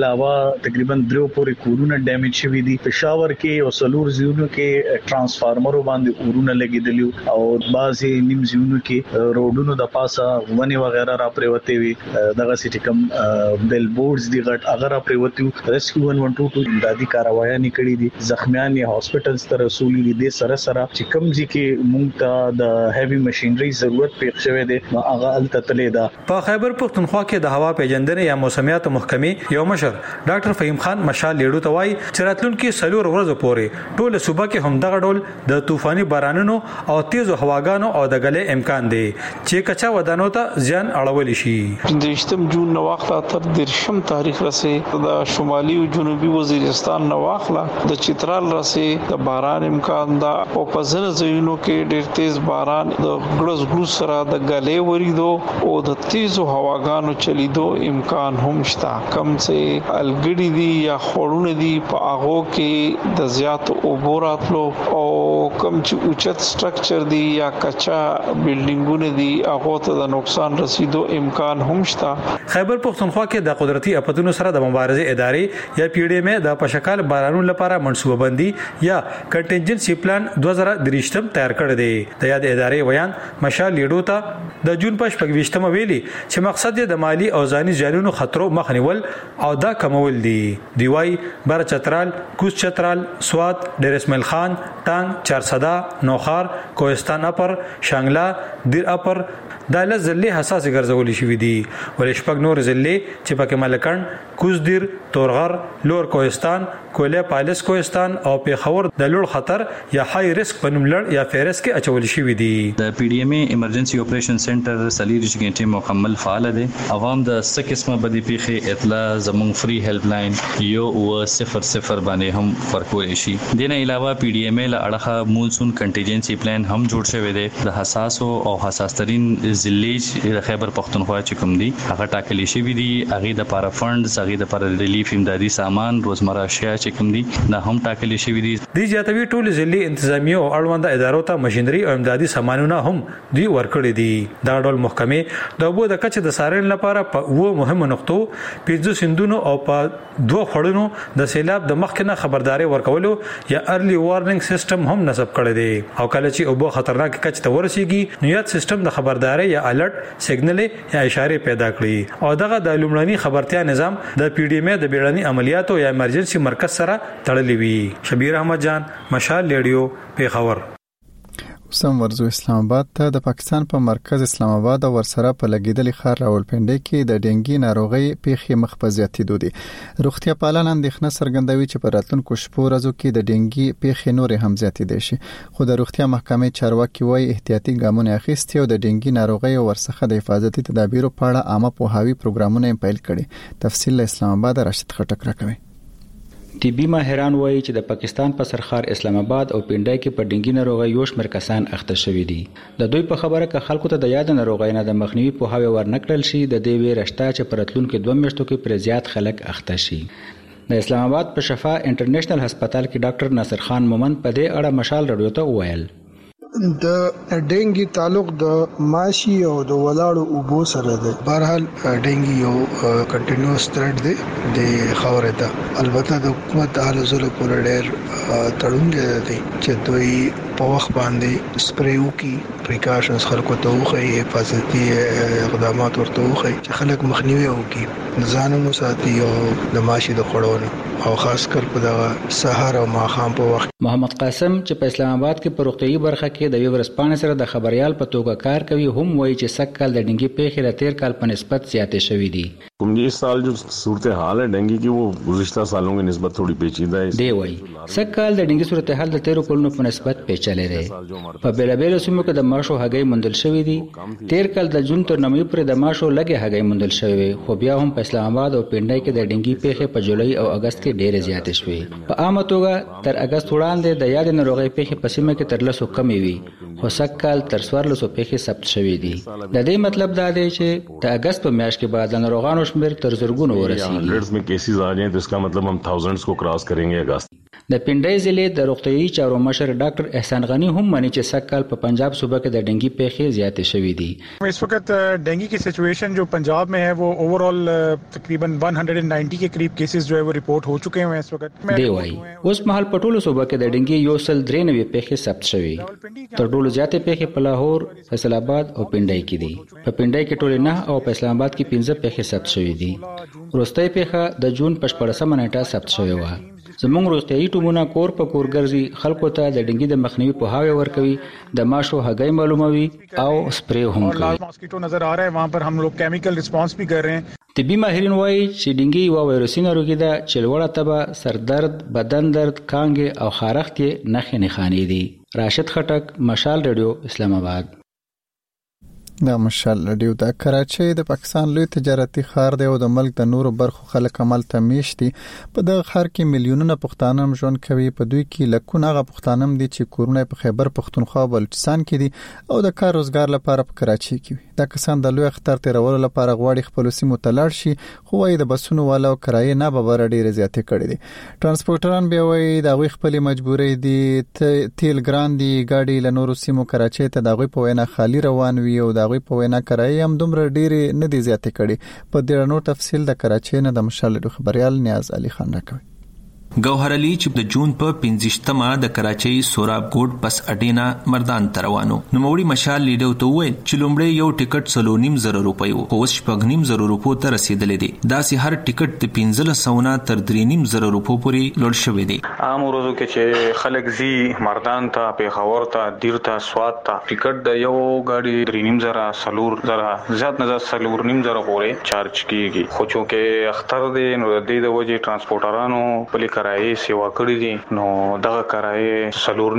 تقریبا 3 پورې کورونه ډیمیج شوي دي. پېښور کې او سلور زیونو کې ټرانسفارمرو باندې اورونه لګیدلی او بعضي نیم زیونو کې روډونو د پاسه ونی وغیرہ را پریوته وي. دغه سټی کم بیل بورډز دی غټ اگر را پریوته ریسکیو 112 امدادي کاروایي نکړي دي. زخمیان یې هاسپټلز ته رسولي دي. سره سره چې کمزې کې مونږ ته د هیوی ماشينري ضرورت پېښ شوی دی هغه التتلې ده. په خیبر پختونخوا کې د هوا پیژندنې یا موسمیات محکمې یو مشر ډاکټر فهیم خان مشال لیډو ته وایي چې راتلونکي سلور ورځې پورې ټول صوبه کې هم دغه ډول د طوفاني بارانونو او تیزو هواګانو او د غلې امکان دی چې کچا ودانو ته زیان اړول شي. د 8 جون نو وخت تر 10 تاریخ رسې د شمالي او جنوبي وزیرستان نو واخله د چترال رسې د باران امکان دا او په ځینو ځایونو کې ډېر تیز باران د ګړز ګړز سره د غلې وریدو او د تیزو هواګانو چلیدو امکان هم شته. کم څه الګړي دي یا خورونه دي په هغه کې د زیات اوبو راتلو او کم چې اوچت سټرکچر دي یا کچا بلډینګونه دي هغه ته د نقصان رسیدو امکان هم شته. خیبر پختونخوا کې د قدرتي اپتونو سره د مبارزې ادارې یا پی ډی ایم د پشکال بارانونو لپاره منصوبه بندي یا کنټینجنسي پلان 2023 تیار کړی دی. د یاد ادارې ویان مشال لیډو ته د جون په 28 ویلي چې مقصد د مالی او ځاني ځانونو خطرو مخنیول او دا کمول دي. دی وايي بر چترال، کوز چترال، سوات، ډیر اسماعیل خان، ټانګ، چارسدا، نوخار، کوهستان اپر، شانګلا، دیر اپر د لزلې حساس ګرځول شوې دي. ولې شپږ نور زلې چې پکې ملکن، کوزدیر، تورغر، لور کوهستان، کوله پالیس کوهستان او پیښور د لوړ خطر یا های ریسک په نوم لړ یا فهرست کې اچول شوې دي. د پی ډی ایم ایمرجنسي اپریشن سنټر سلیری چې مکمل فعال دي. عوام د څه قسمه بدی پیښې اطلاع زموږ فری هیلپ لاین یو 00 باندې هم ورکول شي. دینه علاوه پی ډی ایم له اړخه مونسون کنټینجنسي پلان هم جوړ شوی دی. د حساسو او حساس ترين ضلع د خیبر پختونخوا چې کوم دي هغه ټاکلي شوی دي. هغه د لپاره فندز، هغه د لپاره ریلیف امدادي سامان، روزمره اشیاء چې کوم دي دا هم ټاکلي شوی دي. د جاتوي ټول ضلع انتظامی او اړوند ادارو ته ماشينري او امدادي سامانونه هم دی ورکړي دي. دا ډول محکمې د اوبو د کچ د سارن لپاره په وو مهمه نقطو 15 سندونو او په 2 خړونو د سیلاب د مخکنه خبرداري ورکولو یا ارلی وارنینګ سیستم هم نصب کړی دی. او کله چې اوبو خطرناک کچ ته ورسیږي نو یاد سیستم د خبرداري یا الرټ سیګنل یا اشاره پیدا کړي او دغه د لومړني خبرتیا نظام د پی ډی ایم د بیړني عملیاتو یا ایمرجنسي مرکز سره تړلې وي. شبیر احمد جان، مشال لیډیو، پیښور. سم ورزو اسلام آباد ته د پاکستان په مرکز اسلام آباد او ورسره په لګیدلې ښار راولپنډي کې د ډینګي ناروغي پیښې مخ په زیاتېدو دي. روغتیا پالان اندېښنه څرګندوي چې په راتلونکو شپو ورځو کې د ډینګي پیښې نور هم زیاتېدای شي. خو د روغتیا محکمې چارواکي وايي احتیاطي ګامونه اخیستي او د ډینګي ناروغي او ورڅخه د حفاظتي تدابیرو په اړه عامه پوهاوی پروګرامونه پیل کړي. تفصیل له اسلام آباد راشد خټک راکوي. طبي ماهران وایي چې د پاکستان په سرخار اسلام آباد او پنډای کې په ډینګي ناروغي یو شمېر کسان اخته شوي دي. د دوی په خبره کې خلکو ته د یاد ناروغي نه د مخنیوي په هاوی ورنکړل شي د دې ویرشته چې په راتلونکو 2 میاشتو کې پر زیات خلک اخته شي. د اسلام آباد په شفا انټرنیشنل هسپتال کې ډاکټر ناصر خان مومند په دې اړه مشال رادیو ته وویل د ډینګي تعلق د ماشي او د ولاړو اوبو سره دی. بهرحال ډینګي یو کنټینیوس تھریټ دی د خاورې ته. البته د حکومت حاله زله پورې ډېر تړون دی چې دوی په وخت باندې سپریو کې پریکاشنز خلکو ته وخی، حفاظتي اقدامات ورته وخی چې خلک مخنیوي وکړي، ځانونه ساتي او د ماشي د خړونو او خاص کر په دغه سحر او ماښام په وخت. محمد قاسم چې په اسلام آباد کې په روغتيایي برخه کې د ویورسپانې سره د خبريال په توګه کار کوي هم وایي چې سکهال د ډینګي پیښې له 13 کال په نسبت زیاتې شوې دي. इस साल जो सूरत-ए-हाल है डेंगू की वो गुज़िश्ता सालों की निस्बत थोड़ी पेचीदा है. دی وایي سکهال د ډینګي صورتحال د 13 کلونو په نسبت پیچلې ده. په بیلابیلو سیمو کې د ماشو هګۍ موندل شوې دي. 13 کال د جون تر نومبر پورې د ماشو لګي هګۍ موندل شوې، خو بیا هم په اسلام آباد او پنډای کې د ډینګي پیښې په جولای او اگست کې ډېرې زیاتې شوې. په عامه توګه تر اگست وړاندې د یاد ناروغي پیښې په سیمه کې تر 100 کمې وي، خو سکهال تر 1400 پیښې ثبت شوې دي. د دې مطلب دا دی چې د اگست په میاشت کې بعد د ناروغانو شمېر تر زرګونو ورسیږي. हंड्रेड्स में केसेस आ जाएं तो इसका मतलब हम थाउजेंड्स को क्रॉस करेंगे अगस्त. د پنډای ضلع د روغتیايي چارو مشر ډاکټر احسان غنی هم مانی چې سکهال په پنجاب صوبہ کې د ډنګي پیښې زیاتې شوې دي. اس وقت ډنګي کی سچویشن جو پنجاب میں ہے وہ اوورآل تقریباً 190 کے قریب کیسز جو ہے وہ رپورٹ ہو چکے ہیں اس وقت. دی وای اوس مهال په ټولو صوبہ کې د ډنګي یو سل 93 پیښې ثبت شوې. تر ټولو زیاتې پیښې په لاهور، فیصل آباد او پنډای کې دي. په پنډای کې ټول نه او په اسلام آباد کې 15 پیښې ثبت شوې دي. وروستۍ پیښه د جون په 14 نیټه ثبت شوې و. زموږ روغتیايي ټیمونه کور په کور ګرځي، خلکو ته د ډنګي د مخنیوي پوهاوی ورکوي، د ماشو هګۍ معلوموي او سپری هم کوي. ماسکیټو نظر آ رہا ہے، وہاں پر ہم لوگ کیمیکل رسپانس بھی کر رہے ہیں. طبي ماهرین وایي چې ډنګي یو وایروسي ناروغي ده چې لوړه تبه، سردرد، بدن درد، کانګې او خارښت کې نښې نښانې دي. راشد خټک، مشال رادیو، اسلام آباد. د مشال رادیو د کراچۍ د پاکستان لوی تجارتي ښار دی او د ملک د نورو برخو خلک عمل ته میشتي. په دغه ښار کې میلیونونه پښتانه ژوند کوي. په دوی کې لکونه هغه پښتانه دي چې کورونه په خیبر پښتونخوا او بلوچستان کې دي او د کار روزګار لپاره په کراچۍ کې وي. دا کسان د لوی اختر تیرولو لپاره غواړي خپل سیمو ته لاړ شي، خو وايي د بسونو والا او کرایې نه به ډېرې زیاتې کړې دي. ترانسپورټران بیا وايي د غوي خپل مجبورې دي، تیل ګران دي، ګاډي له نورو سیمو کراچۍ ته د غوي په وینا خالی روان وي او د غوي په وینا کرایې هم دومره ډېرې نه دي زیاتې کړې. په دې نور تفصیل د کراچۍ نه د مشال خبريال نیاز علي خان راکوي. گوهر علي چې د جون په 15مه د کراچۍ سوراب ګوډ بس اډینا مردان ته روانو. نوموړي مشال لیډو ته وویل چې لومړی یو ټیکټ 3.5 روپۍ و، خو اوس 4.5 روپو ته رسیدلې دي. داسې هر ټیکټ د 1500 تر 3.5 روپو پورې لوړ شوی دی. عام ورځو کې چې خلک زی مردان ته، پیښور ته، دیر ته، سوات ته ټیکټ د یو غاډي 3.5 زیات نه 4.5 پورې چارج کیږي. خو چې اختر دی نو د دې د وجې ترانسپورټرانو په کرایې سیوا کړی دي، نو دغه کرایې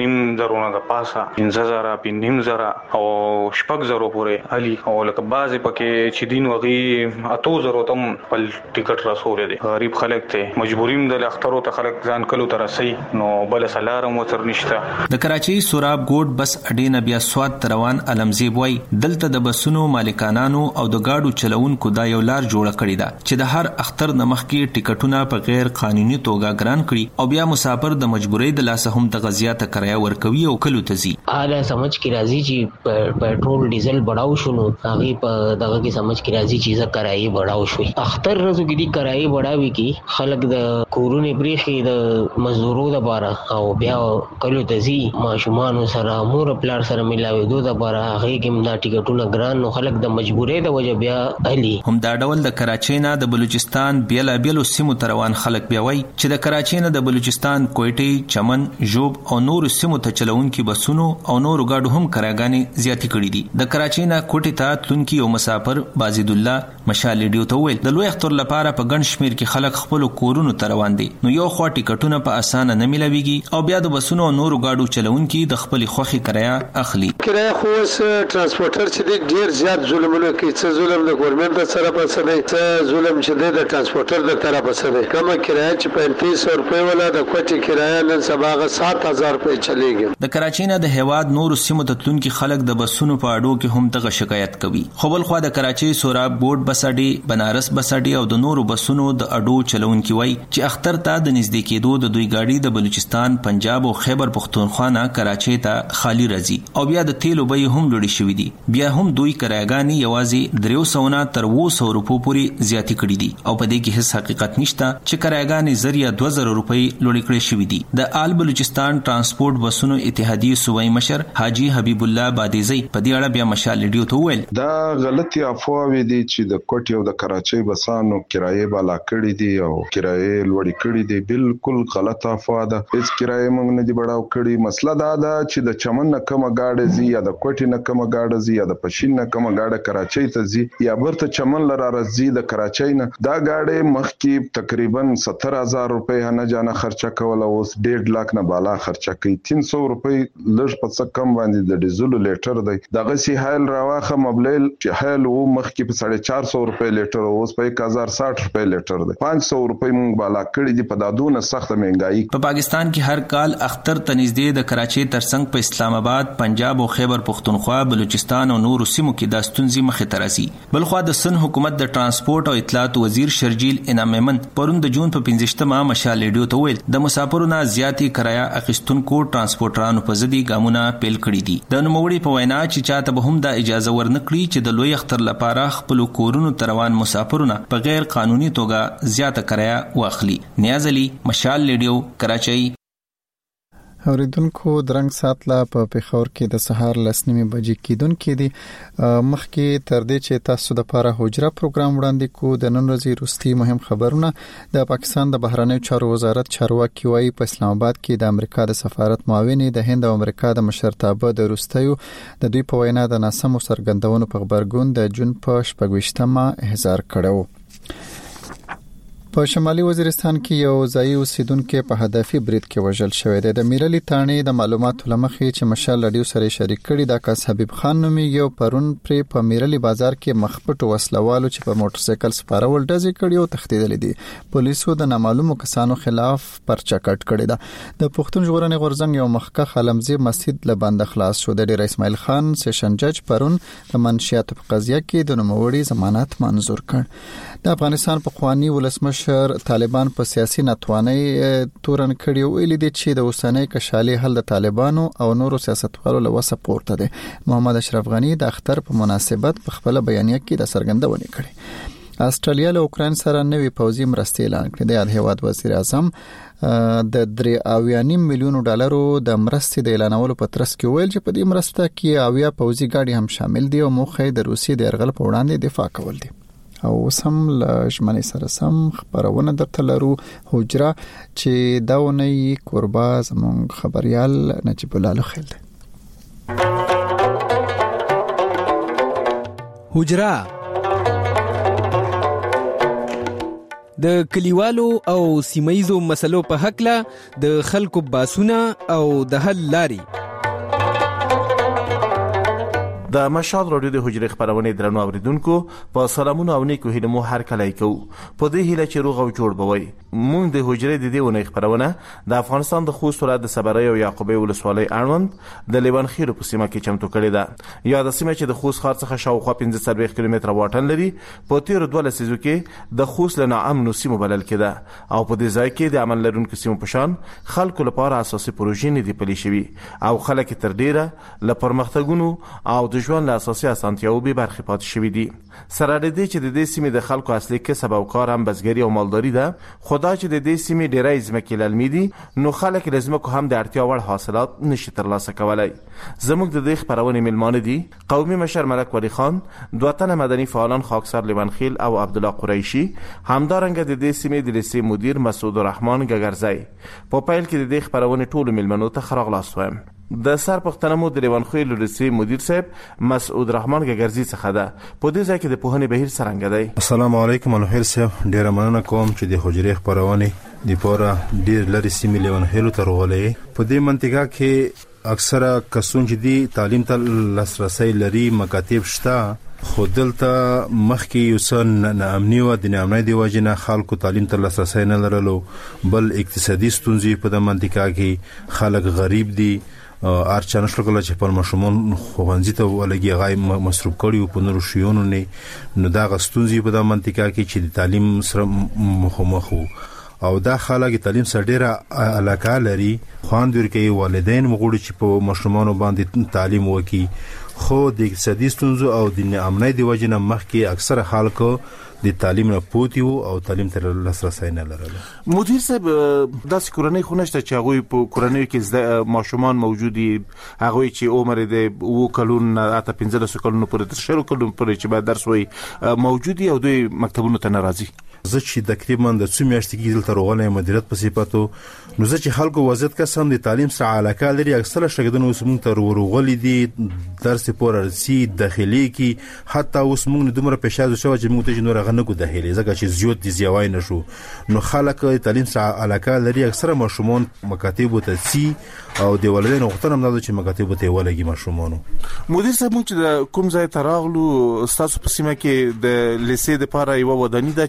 4.5 د پاسه 15,000 5,500 او 6,000 پورې علي او لکه بعضې پکې چې دین وغي 8,000 تم پل ټیکټ رسولې دي. غریب خلک ته مجبوریم د اخترو ته خلک ځان کلو ته رسي، نو بل سلارم وتر نشته. د کراچۍ سوراب ګوډ بس اډینا بیا سواد روان علمزیب وای دلته د بسونو مالکانانو او د گاډو چلوونکو دا یو لار جوړه کړې ده چې د هر اختر نه مخکې ټیکټونه په غیر قانوني توګه ګران کړي او بیا مسافر د مجبورۍ د لاسه هم د غزياته کرایه ورکوي او کلو تزي. اله سمجھ کی راضی چې پټرول ډیزل بڑاو شونو، هغه په دغه کې سمجھ کی راضی چې کرایه بڑاو شوي. اختر ورځو کې دي کرایه بڑاوي کې خلک د کورونه پریخي د مزدورو د بارا او بیا کلو تزي ماشومان سره مور پلار سره ملاوي دوه د بارا هغه کې دا ټیکټونه ګران نو خلک د مجبورۍ د وجه بیا علي. هم دا ډول د کراچۍ نه د بلوچستان بیلابیلو سیمو تروان خلک بیا وای چې د کراچۍ نه د بلوچستان، کوټې، چمن، ژوب او نور سیمو ته چلوونکي بسونو او نور گاډو هم کراګانې زیاتې کړې دي. د کراچۍ نه کوټې ته تلونکي او مسافر بازید الله مشال لیډیو ته ویل د لوی اختر لپاره په ګڼ شمیر کې خلک خپل کورونو ته روان دي، نو یو خوا ټیکټونه په اسانه نه ملويږي او بیا د بسونو او نور گاډو چلوونکي د خپل خوخي کرایه اخلي. کرایه خو ترانسپورټر چې ډیر زیات ظلمونه کوي، څه ظلم د ګورنمنت سره پسه دی، څه ظلم چې د ترانسپورټر د طرفه پسه دی. کومه کرایه چې 3500 روپۍ ولا د کوټې کرایه نن سبا 7,000 روپۍ چلیږي. د کراچۍ نه د هواد نور سیمو ته تلونکي خلک د بسونو په اډو کې هم دغه شکایت کوي. خو بل خو د کراچۍ سوراب ګوډ بس اډې، بنارس بس اډې او د نورو بسونو د اډو چلوونکي وای چې اختر ته د نږدې کېدو د دوی گاډي د بلوچستان، پنجاب او خیبر پښتونخوا نه کراچۍ ته خالی راځي او بیا د تیلو بیې هم لوړې شوې دي. بیا هم دوی کرایګانې یوازې 300 تر 200 روپو پورې زیاتې کړې دي او په دې کې هیڅ حقیقت نشته چې کرایګانې زریه 2,000 روپۍ لوړې کړې شوې دي. د آل بلوچستان ترانسپورت بسونو اتحادیې صوبایي مشر حاجی حبیب الله بادیزی په دې اړه بیا مشال لیډیو ته وویل دا غلطي افواوې دي چې د کوټې او د کراچۍ بسانو کرایې بالا کړې دي او کرایې لوړې کړې دي. بالکل غلط افوا ده، هیڅ کرایې موږ نه دي بڑاو کړې. مسله دا ده چې د چمن نه کومه گاډي زی یا د کوټې نه کومه گاډي زی یا د پښین نه کومه گاډي کراچۍ ته زی یا برته چمن لره راځي د کراچۍ نه، دا گاډي مخکې تقریبا 70,000 روپۍ نه جانه خرچه کوله، اوس 1.5 लाख نه بالا خرچه کوي. 300 روپۍ لږ په څه کم باندې د ډیزل لیټر دی. دغه سی حال راواخه مبلیل چې حال وو مخکې په 450 روپۍ لیټر، اوس په 1060 روپۍ لیټر دی. 500 روپۍ مونږ بالا کړی دي په دادونه سخت مهنګایي. په پاکستان کې هر کال اختر ته نږدې د کراچۍ ترڅنګ په اسلام آباد، پنجاب او خیبر پښتونخوا، بلوچستان او نورو سیمو کې د ستونزې مخې ته راځي. بلخو د سن حکومت د ترانسپورت او اطلاعات وزیر شرجیل انعام میمن پرون د جون په 15مه مشال مشال لیډیو ته ویل د مسافرو نه زیاتې کرایه اخیستونکو ترانسپورټرانو په ضد ګامونه پیل کړي دي. د نوموړي په وینا چې چاته به هم د اجازه ورنکړي چې د لوی اختر لپاره خپل کورونو تروان مسافرونه په غیر قانوني توګه زیاته کرایه واخلي. نیاز علي، مشال لیډیو، کراچۍ. اوریدونکو درنګ سات لا په پیښور کې د سهار 10:30 بجې کېدونکې دي. مخکې تر دې چې تاسو د لپاره حجره پروګرام وړاندې کو د نن ورځې وروستي مهم خبرونه. د پاکستان د بهرنیو چارو وزارت چارواکي وايي په اسلام آباد کې د امریکا د سفارت معاون د هند او امریکا د مشرتابه د وروستیو د دوی په وینا د ناسمو څرګندونو په خبرګون د جون په 28مه احضار کړو. په شمالي وزیرستان کې یو ځایي اوسیدونکو په هدفي برید کې وژل شوی دی. د میرلی تانې د معلوماتو لمخې چې مشال لډیو سره شریک کړي د کاس حبیب خان نومي یو پرون پر په میرلی بازار کې مخپټ وسلوالو چې په موټر سایکل سپارول ډزې کړي او تښتیدل دي. پولیسو د نامعلومو کسانو خلاف پرچا کټ کړی ده. د پښتون ژغورنې غورځنګ یو مخکښ عالمزی مسجد له بند خلاص شو. د ډیر اسماعیل خان سیشن جج پرون د منشیات په قضیه کې د نوموړي ضمانت منظور کړ. د افغانستان په قواني ولسمشر طالبان په سیاسي ناتوانۍ تورن کړي ویل دي چې د اوسنۍ کشالي حل د طالبانو او نورو سیاستوالو له وسه پورته دي. محمد اشرف غنی د اختر په مناسبت په خپل بیانیه کې د څرګندونې کړې. استرالیا له اوکرين سره نوې پوځي مرستې اعلان کړې. د هیواد وزیر اعظم د 3.9 میلیون ډالرو د مرستې د اعلانولو په ترڅ کې ویل چې په دې مرسته کې 80 پوځي ګاډي هم شامل دي او موخه د روسي د يرغل په وړاندې دفاع کول دي. او سم لژمنې سره سم خبرونه درته لرو. حجره چې دا ونی قربا زمون خبريال نجیب الله لخل. حجره د کلیوالو او سیمایزو مسلو په حق له د خلکو باسونه او د حل لاري. د مشال رادیو د حجره خبرونه درنو اوریدونکو په سلامونه او نیکو هیله مو هر کله کو په دې هیله چې روغ او جوړ بوي. مونږ د حجره د دې ونې خبرونه د افغانستان د خوست ولایت د صبرای او یعقوبی ولسوالۍ اړوند د لیوان خیرو په سیمه کې چمتو کړی ده. یا د سیمه چې د خوست ښار څخه شاوخوا 15 کیلومتره واټن لري په تیر 2 لسیزو کې د خوست له ناامنو سیمو بلل کېده او په دې ځای کې د عمل لرونکو سیمو په شان خلکو لپاره اساسي پروژې نه دی پلي شوی او خلک تر ډیره ل پرمختګونو او د ژوند له اساسي اسانتیاو به برخې پاتې شوی دي. سره د دې چې د دې سیمې د خلکو اصلي کسب او کار هم بزګري او مالداري ده. خدا چې د دې سیمې ډیرای ځمکې للمي دي نو خلک لازمکو هم د اړتیا وړ حاصلات نشي ترلاسه کولای. زموږ د دې خبرونه ملمانه دي قومي مشر ملک ولی خان، دوه تنه مدني فعالان خاکسار لیوانخیل او عبدالله قریشي، همدارنګه د دې سیمې د لیسې مدیر مسعود الرحمن ګګرزی. په پیل کې د دې خبرونه ټول ملمنو ته خراغلاس وایم. د سر پښتنه مو د لیوانخیل لیسې مدیر صاحب مسعود الرحمن ګګرزی څخه ده. په دې ځای کې د پوهنې بهیر څنګه دی؟ السلام علیکم الخير صاحب، ډیر مننه کوم چې د حجره خبرونه د پورا ډیر لري سیمې لیوانخیل ته راغلي. په دې منطقه کې اکثره کسون چې دی تعلیم ته لاسرسي لري مکاتب شته خو دلته مخکې یو څه ناامني و د ناامنۍ دی وجنه خلکو تعلیم ته لاسرسي نه لرلو. بل اقتصادي ستونزې په د منطقه کې خلک غریب دي ارچانه شکل چې په مشمون خوانځي ته ولګي غای مصروف کړي په نورو شیونو نه نو دا غستونځي په د منطقه کې چې د تعلیم سره مخامخ او دا خلک تعلیم سره ډیره علاقه لري. خواندور کې والدین مغوړي چې په مشمونو باندې تعلیم وکي خو د اقتصادي ستونزو او د ناامنۍ دی وجنه مخکې اکثر خلکو د تعلیم نه پوتي او تعلیم ته لاسرسي نه لرل. مدیر صاحب داس کورنۍ خونشته چې هغه په کورنۍ کې ماشومان موجودي هغه چې عمر د و کلون اته 15 کلونو پورې تر 10 کلونو پورې چې بعد درس وي موجودي او د مکتبونو ته ناراضي. زه چې تقریبا د څو میاشتې کې دلته راغلی مدیریت په صفاتو نو زه چې خلکو وضعیت کسم د تعلیم سره علاقه لري اکثره شاګردان اوس موږ ته ورغلي دي درس پور ارسي داخلي کې حتی اوس موږ دومره پېښه شو چې موږ ته نور غنه کو داخلي ځکه چې زیات دي زیوای نشو نو خلک تعلیم سره علاقه لري اکثره ماشومان مکاتب ته سي او د والدینو غوښتنه هم ده چې مکاتب ته ولګي ماشومانو. مدیر صاحب موږ چې کوم ځای تراغلو تاسو په سیمه کې د لیسې د پاره یو ودانی ده چې دا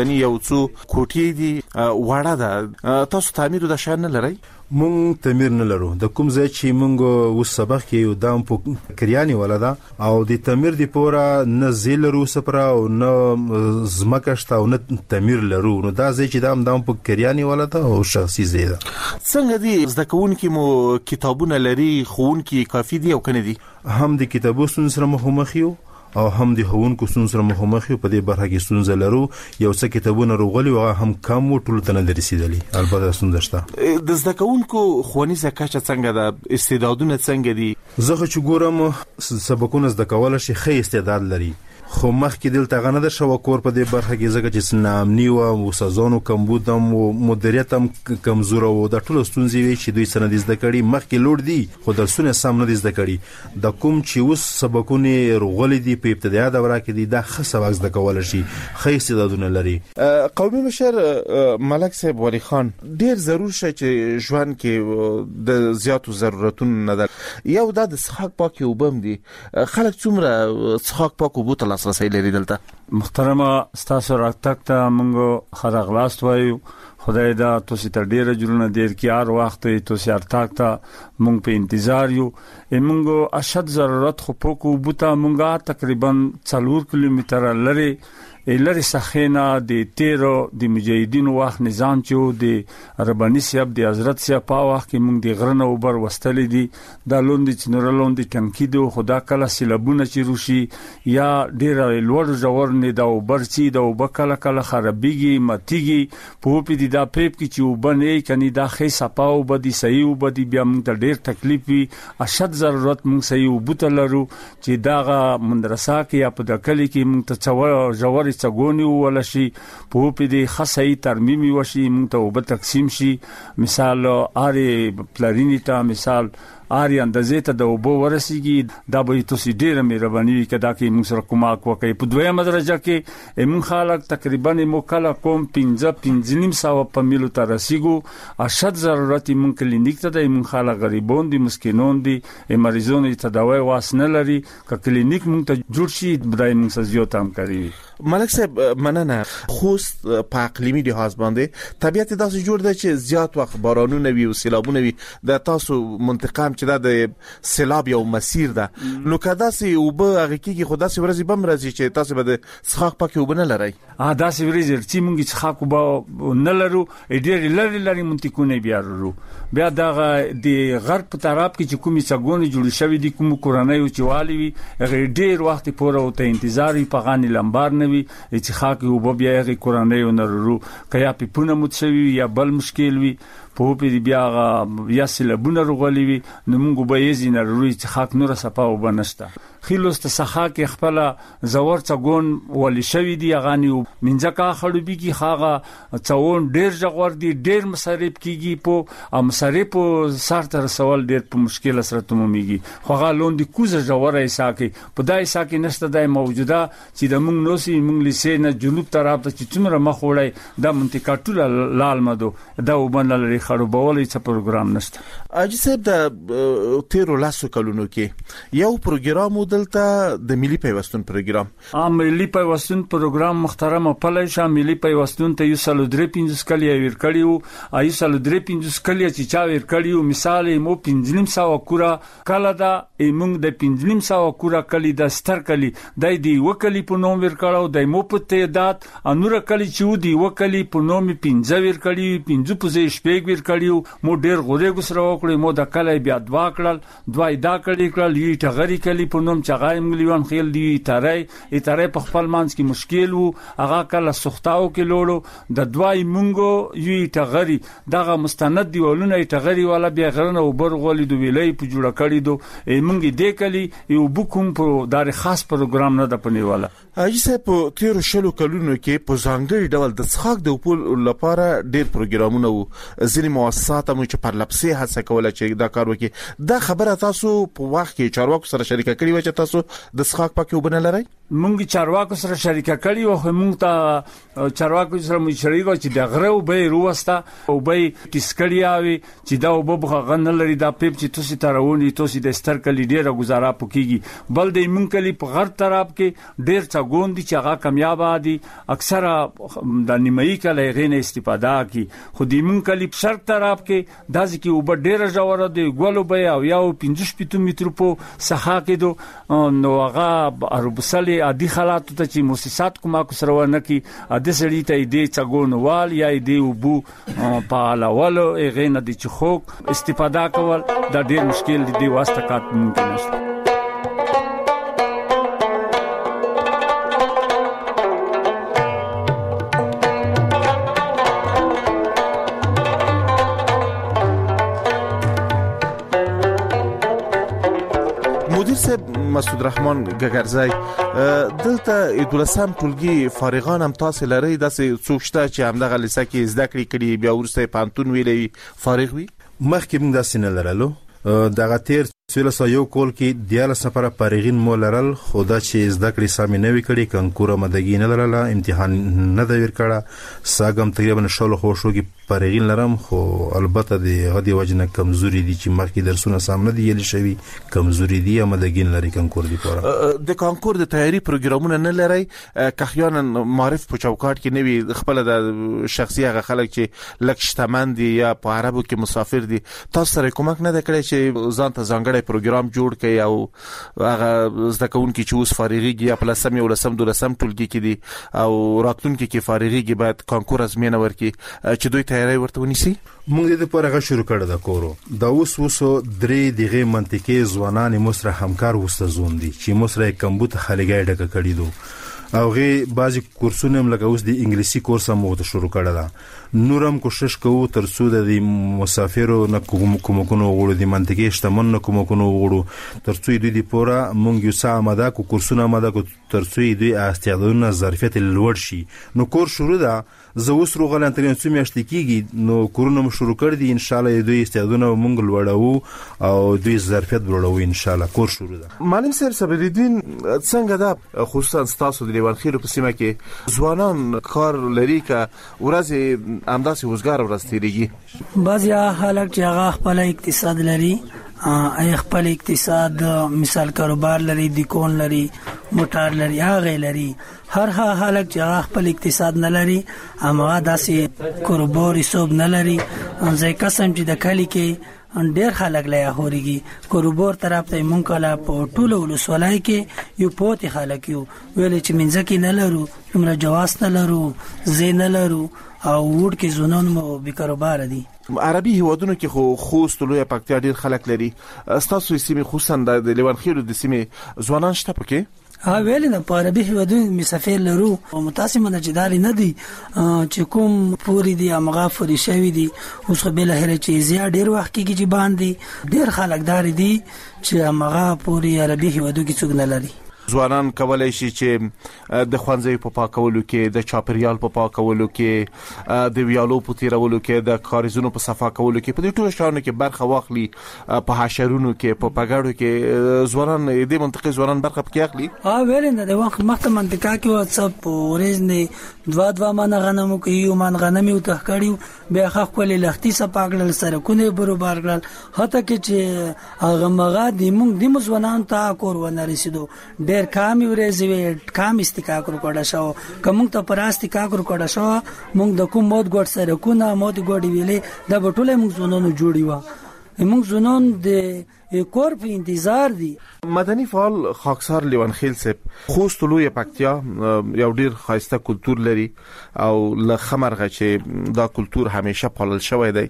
وداني یو څو کوټې دي وړه ده، تاسو تعمیر د شان نه لرئ؟ مونږ تعمیر نه لرو. د کوم ځای چې مونږ اوس سبق کې یو دام په کریاني ولدا او د تعمیر دی پورا نه زیل رو سپرا او نه زمکشت او نه تعمیر لرو، نو دا ځای چې دام په کریاني ولدا او شخصي ځای ده. څنګه دي زده کوونکي مو کتابونه لري، ښوونکي کافي دي او کنه دي؟ هم د کتابو سره مخامخ یو او هم د ښوونکو سره مخامخ یو. په دې برخه کې ستونزه لرو، یو څه کتابونه روغلي او هم کم ټول ته نه رسیدلي. البته ستونزه شته. د زده کوونکو ښوونیزه کچه څنګه ده، استعدادونه څنګه دي؟ زه چې ګورم سبقونه زده کول شي ښه استعداد لري، خو مخکې دلته غنه د شو کور په دې برخه کې زګه چې نامنی او سازونو کمبود او مدیریت هم کمزور او د ټولو ستونزې وي چې دوی سره د زده کړې مخکې لوړ دي خو درسونه سم نه د زده کړې. د کوم چې اوس سبقونه روغلي دي په ابتدایي دوره کې دي دا ښه سبق زده کول شي، ښه استعدادونه لري. قومي مشر ملک صاحب ولی خان، ډیر ضرور شي چې ژوند کې د زیاتو ضرورتونو نه ده، یو د څښاک پاکي وبم دي. خلک څومره څښاک پاک وبو ته رسای لري دلته؟ محترمه ستاسو راتګ ته موږ خراغلاست وایو. خدای دا تاسو ته ډیر جوړونه ډیر کیار وخت تاسو ارتاک ته موږ په انتظار یو. موږ اشد ضرورت خو پوکو بوته موږ تقریبا 4 کیلومتره لري سخینا د تیرو د مجاهدینو واخ نظام چې د ربانی صاحب د حضرت صاحب په واخ کې موږ د غرنه اوبر وستلې دي، د لوند چې نور لوند ټنکی دو خدا کله سیلابونه چې روشي یا ډیر لوړ ژور نه دا اوبر چې د وبکله کله خرابېږي ماتيږي په پی دي دا پیپ کې چې وبنه کني دا خې صفاو بدی صحیح وبدي بیا موږ ته ډیر تکلیف وي. اشد ضرورت موږ صحیح وبته لرو چې داغه مدرسه کې یا په دکلي کې موږ ته ژور څګونی ولا شي په پی دي خاصي ترمیمي وشي موږ ته وب تقسیم شي. مثال اری پلارینی ته مثال آری اندازې ته د وبو ورسیږي، دا به تاسو ډیره مهرباني کدا کې موږ سره کومک وکړي. په دویمه درجه کې موږ خلک تقریبا موکله کوم 15 په میلو ته رسیدو. اشد ضرورت موږ کلینیک ته د موږ خلک غریبون دي، مسکینون دي، مریضون تداوی واس نه لري. ک کلینیک موږ ته جوړ شي بدای موږ سره زیات هم کوي. ملک صاحب مننه. خوست په اقلیمی لحاظ باندې طبيعت داسې جوړ دی چې زیات وخت بارانونه وي او سیلابونه وي. د تاسو منطقه چې د سیلاب یو مسیر ده، نو کدا سي وب هغه کېږي خدا سي ورځي بم راځي چې تاسو به د څښاک پاکي وبنه لري؟ دا سي ورځي چې موږ څښاک وب نه لرو، ډېر لري منطقونه بیا دغه د غرب په طرف کې چې کومي څګونه جوړ شوی دي کوم کورنۍ او چوالي وي هغه ډېر وخت پورې او ته انتظار په غاني لمبار نه وي چې خاک وب بیا هغه کورنۍ ونرو کیا په پونه متشوي یا بل مشکل وي په پی بیا یا سیلابونه روغلي وي. نو موږ به یې زینه روي چې خاک نور صفا وبنشته. خیلوس ته سخا کې خپل زور څګون ولې شوی دی غاني منځه کا خړوبيږي خاغه څون ډیر جغور دی ډیر مصارف کیږي په مصارف سر تر سوال ډیر په مشکل سره تموميږي. خو غالون دی کوزه جوړه ایسا کې په دای ایسا کې نشته د موجوده چې د موږ نوسي موږ لسه نه جنوب طرف ته چې څومره مخ وړي د منطقه ټول لال مدو دا وبنل لري خړوبولې څه پروګرام نشته. اجي صاحب د 13 کلونو کې یو پروګرام دلته د ملي پیوستون پروګرام ملي پیوستون پروګرام محترم پلشه ملي پیوستون ته یو سل 3 کلی ور کړیو ایو سل 3 کلی چې چا ور کړیو مثال مو 1500 کورا کله دا موږ د 1500 کورا کلی د ستر کلی د دې وکلی په نوم ور کړو د مو په تعداد انور کلی چې دی وکلی په نوم 15 ور کړیو 15 په شپږ ور کړیو مو ډیر غوړې ګسره وکړې مو د کلی بیا دوا کړل دوی دا کړل یی ټغری کلی په نوم چغای مليون خیل دی اتاره په خپل مانس کې مشکل وو هغه کله سختاو کې لوړو د دوای مونږو یی ټغری دغه مستند دی ولونه ټغری والا بیا غرنه وبر غولې دو ویلې په جوړه کړی دو مونږ دې کلی یو بوکوم په دار خاص پروګرام نه د پنی والا. اجي صاحب په 13 کلونو کې په ځانګړي ډول د څښاک د پول لپاره ډېر پروګرامونه وو، ځینې مؤسسات هم چې پر لپسې هڅه کوله چې دا کار وکړي. دا خبره تاسو په وخت کې چارواکو سره شریک کړی و چې چې تاسو د څښاک پاکي وبنه لرئ؟ مونږ چارواکو سره شریکه کړی او مونږ ته چارواکو سره مشرېګو چې د غره او به روستا او به کیسکړیاوي چې دا وبخه غن لري دا پیپ چې تاسو ته راونی تاسو د ستر کلی ډیره گزاره پکېږي بل د مونږ کلی په غر طرف کې ډیر څه ګوندي چې هغه کامیاب دي اکثره د نیمایي کله غینه استفاده کی خو د مونږ کلی په شرق طرف کې داسې کې وب ډیره جوړه دی ګولو به او یو 15 متر په ساحه کې دو نو هغه اربسلي عادي حالات ته چې مؤسسات کومه کو سره ونه کی د سړی ته دې څګونوال یا دې وبو په لاولو غینه د چخوک استفاده کول دا ډیر مشکل دي واسطه کات ممکن نشته. مسعود رحمان ګګرزای دلته دولسم ټولګي فارغان هم تاسو لري داسې څوک شته چې همدغه لیسه کې زده کړې کړي بیا ورسته پانتون ویلې فارغ وي؟ مخکې موږ داسې نه لرلو دغه تیر څلسه یو کول کې 14 نفر فارغین مو لرل خدا چې زده کړې سامي نه وی کړي کنکور مدګی نه لرله امتحان نه دی ور کړه ساګم تقریبا شول خو شو کې فارغین لرم خو البته د غدي وجنه کمزوري دي چې مخکې درسونه سامنے دی یل شوی کمزوري دي مدګین لري کنکور دی پورا د کنکور د تیاری پروګرامونه نه لري کخیانا معرف په چوکاټ کې نوی خپل د شخصي هغه خلک چې لکشتمن دي یا په عربو کې مسافر دي تاسو سره کومک نه کړی چې ځان ته ځانګړی پروګرام جوړ کړي او هغه زده کوونکي چې اوس فارغيږي یا پلسم یو لسم دولسم ټولګي کې دي او راتلونکي کې فارغيږي باید کنکور ازمینه ورکړي چې دوی تیاری ورته ونیسي. موږ د پرغه شروع کړه د کورو دا اوس درې دغه منطقي ځوانان مسره همکار وستزون دي چې مسره کمبوت خلګای ډکه کړي دو او غي بعضی کورسونه هم لکه اوس د انګلیسي کورس هم وته شروع کړه دا نورم کوشش کوو تر څو د مسافرو نه کومکونو وړو د منطقي شتمن نه کومکونو وړو تر څو دوی د پورا مونږ یو سامه کو کورسونه ماده کو تر څو دوی استعدادونه ظرفیت لوړ شي نو کور شروع ده زه اوس روغلان ترې څو میاشتې کیږي نو کورونه شروع کړ دي ان شاء الله دوی استعدادونه مونږ لوړو او دوی ظرفیت لوړو ان شاء الله کور شروع ده. معلم صاحب صبر الدین څنګه ده خصوصا تاسو د لیوانخیلو په سیمه کې ځوانان کار لري کا ورځ همداسې وزګار ورستېږي بعضیا خلک چې هغه خپل اقتصاد لري خپل اقتصاد مثال کاروبار لري دکان لري موټر لري هغه لري هر خلک چې هغه خپل اقتصاد نه لري هغه داسې کاروبار حساب نه لري ځکه قسم چې د کلی کې ډېر خلک لا هوريږي کاروبار طرف ته مونږ کلا په ټولو ولسوالۍ کې یو پوت خلک یو ویل چې منځ کې نه لرو موږ جواز نه لرو زین نه لرو او وډ کې زونون مو به کاروبار دي. عربي هیوادونو کې خو خوست لوی پکتیا ډیر خلک لري تاسو سیمه خصوصا د لیوانخیلو د سیمه ځوانان شته پکې ویل نه په عربي هیوادونو مسافر لرو او متاسمه نه جداري نه دي چې کوم پوری دي امغه فوري شوی دي اوس خو بل هره چې زیات ډیر وخت کې چې باندې ډیر خلک دار دي چې امغه پوری عربي هیوادو کې څنګه نه لري. ځوانان کولای شي چې د خوانځي په پاکولو کې د چاپریال په پاکولو کې د ویالو په تیرولو کې د کاریزونو په صفا کولو کې په دې ټولو شانو کې برخه واخلي په حشرونو کې په پګړو کې ځوانان د منطقې ځوانان برخه پکې اخلي ویل نه د وخت مخته منطقه کې واتساپ ورځ نه دوا من غنمو کې یو من غنمي او تخکړیو بیا خپل لختي صفاګل سره کونه برابر کړل هته کې چې هغه مغا د موږ د ځوانان ته کور ونه رسیدو ډېر کامي ورځي کام استکاک وکړه شو کوم ته پراستی کاک وکړه شو موږ د کوم مود ګډ سره کونه مود ګډ ویلې د بټوله موږ زونونو جوړی و موږ زونون د کور په انتظار دي. مدني فعال خاکسار لیوانخیل سپ خوست لوی پکتیا یو ډیر خاصه کلچر لري او لخمرغه چې دا کلچر همیشه پالل شوی دی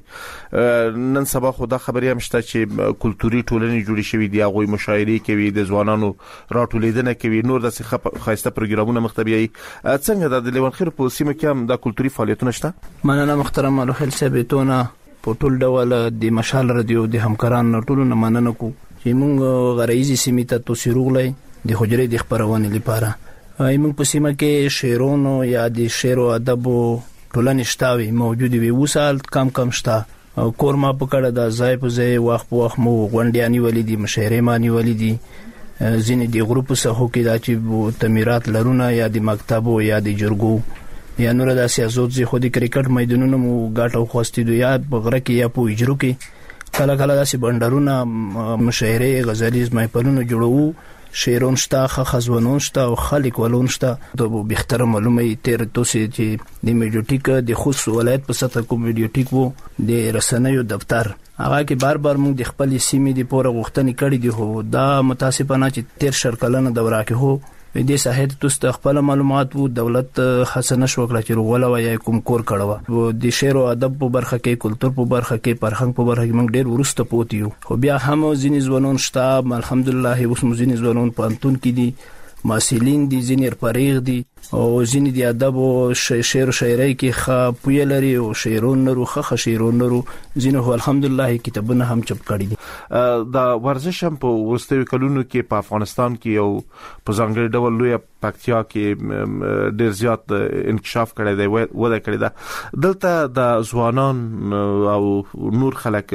نن سبا خو دا خبري هم شته چې کلچري ټولنې جوړې شوې دي هغه مشاعري کوي د ځوانانو راټولیدنه کوي نور د خاصه پروګرامونه مختبيي څنګه د لیوانخیل په سیمه کې هم د کلچري فعالیتونه شته. مننه محترم لیوانخیل سپتونه په ټول ډول د مشال رادیو د همکارانو ټولو نه مننه کو چې موږ غریزي سیمه ته توسيروغلای د حجره د خبرونه لپاره موږ په سیمه کې شعرونو یا د شعر او ادب ټولنې شتاوي موجود وي وسال کم شتا کورما پکړه د ځای په ځای واخ مو غونډیانی ولیدي مشاعره مانی ولیدي ځینې د غروپ سهو کې دا چې تعمیرات لرونه یا د مکتبو یا د جرګو یا نور د سیاست زی خو د کرکټ میدانونو مو غاټو خوستیدو یا بغره کې یا په اجرو کې کله کله داسې بندرونه مشاعره غزلیز محفلونه جوړو شیرون شتا خزونون شتا او خلک ولون شتا د بهتر معلومه تیر توسې چې د میډیوټیک د خصوص ولایت په سطح کوم میډیوټیک وو د رسنیو دفتر هغه کې بار بار موږ د خپل سیمې د پوره غوښتنې کړې دي هو دا متاسفانه چې تیر شرکلنه دوره کې هو دې ساحت توست خپل معلومات وو دولت حسنه شو کړ چې روغله وای کوم کور کړو د شعر او ادب په برخه کې کلچر په برخه کې فرهنګ په برخه کې موږ ډېر ورسته پوتیو خو بیا هم ځینې ځوانون شته الحمدلله اوس مو ځینې ځوانون په انتون کې دي ماسلین دي ځینې پرېغ دي او ځینې د ادب او شعر او شاعرۍ کې ښه پوهه لري او شعرون نورو ښه شعرون نورو ځینې الحمدلله کتابونه هم چاپ کړي دي د ورزش هم په وروستیو کلونو کې په افغانستان کې یو په ځانګړي ډول لوی پکتیا کې ډېر زیات انکشاف کړی دی وده کړی ده دلته د ځوانان او نور خلک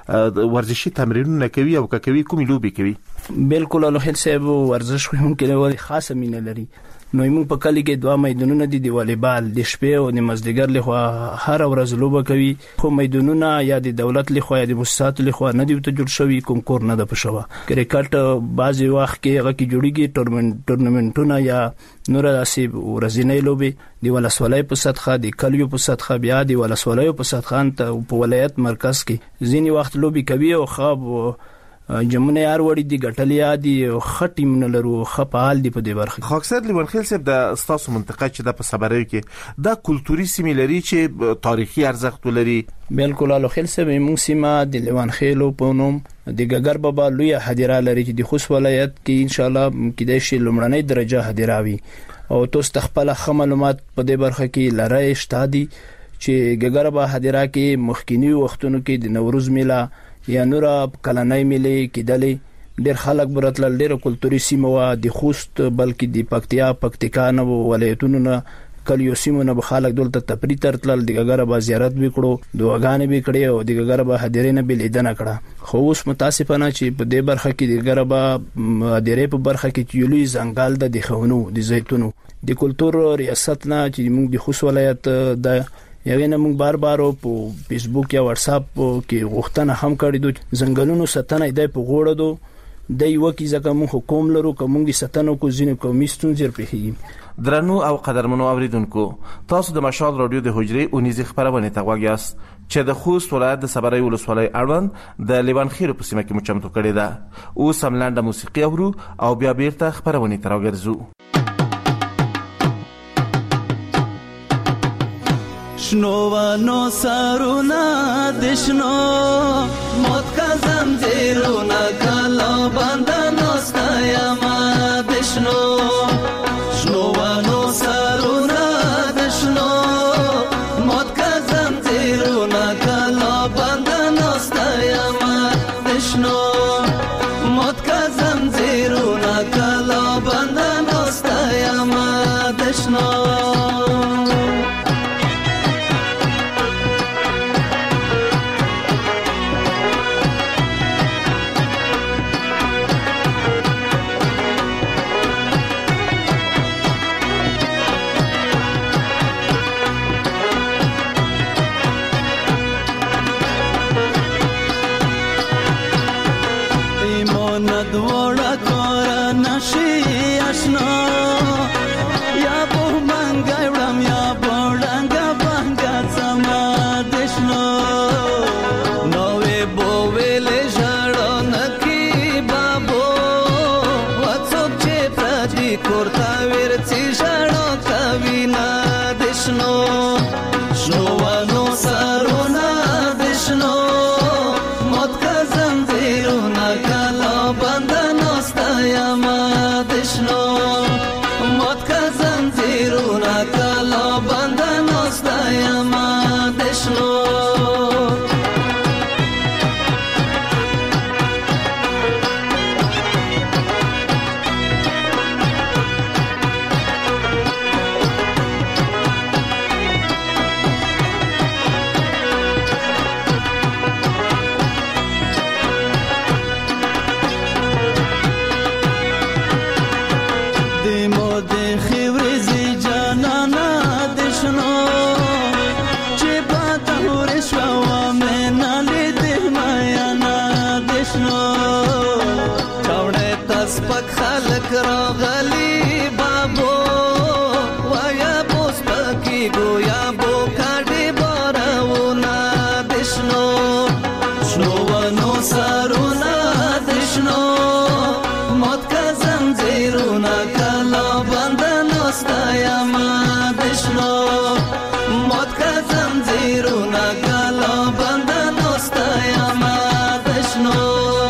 ورزشي تمرینونه کوي او کوي کومې لوبي کوي بالکل له هیڅ سبب ورزش خو هم کې خاصه مینه لري نو موږ په کلی کې دوه میدانونه دي د والیبال د شپې او د مازدیګر لخوا هر ورځ لوبه کوي خو میدانونه یا د دولت لخوا یا د مؤسسات لخوا نه دي ته جوړ شوی کوم کور نه د پښوا کرکټ بعضی وخت کې هغه کې جوړیږي ټورنمنټونه یا نور داسې ورځنۍ لوبي د ولسوالۍ په سطحه د کلیو په سطحه بیا د ولسوالیو په سطحه په ولایت مرکز کې ځینی وخت لوبي کوي او خاب جمونه یار وړي دي ګټلیا دي خټیم نه لرو خپال دي په دې برخه خاکسر لیوان خیل صاحب د استاسو منطقه چې د په صبرې کې د کلتوري سیمې لري چې تاریخي ارزښت لري بالکل له خیل صاحب موږ سیمه د لیوان خیلو په نوم د ګګر بابا لوی حدیره لري چې د خوست ولایت کې ان شاء الله کې د شی لمړنۍ درجه حدیره وي او تاسو خپل معلومات په دې برخه کې لري شتادي چې ګګر بابا حدیره کې مخکینی وختونو کې د نوروز میله یا نور کلنۍ ملي کېدلې ډېر خلک برتل ډېر کلتوري سیمه وا د خوست بلکې د پکتیکا نو ولایتونو نه کلیو سیمو نه خلک دلته تفریح ترتل د ګګر زیارت وکړو دعاګانې وکړې او د ګګر حاضرې نه بل لیدنه کړه خو اوس متاسفانه چې په دې برخه کې د ګګر حاضرې په برخه کې چولي زنګال د خونو د زیتونو د کلچر ریاست نه چې موږ د خوست ولایت د یوه نه موږ بار په فیسبوک یا واتس اپ کې غوښتنه هم کړې دو زنګلونو ستنه د په غوړه دو د یو کې ځکه موږ حکومت لرو کوم د ستنو کو ځینې کومې ستونزې په درنو او قدرمنو اوریدونکو تاسو د مشال رادیو د حجرې اونیزه خبرونه ته وګیاست چې د خوست ولایت د صبرې ولسوالۍ اړوند د لیوان خیر په سیمه کې مچمتو کړی ده او سملاند موسیقي اورو او بیا بیرته خبرونه ته راګرځو شنوانو سارونا دشنو موت کا زنجیرونا کلا بندنو ستایما دشنو شنوانو سارونا دشنو موت کا زنجیرونا کلا بندنو ستایما دشنو موت کا زنجیرونا کلا بندنو ستایما دشنو ناستا ما دشنو مات کا زنجیرونه کلا بند ناستا ما دشنو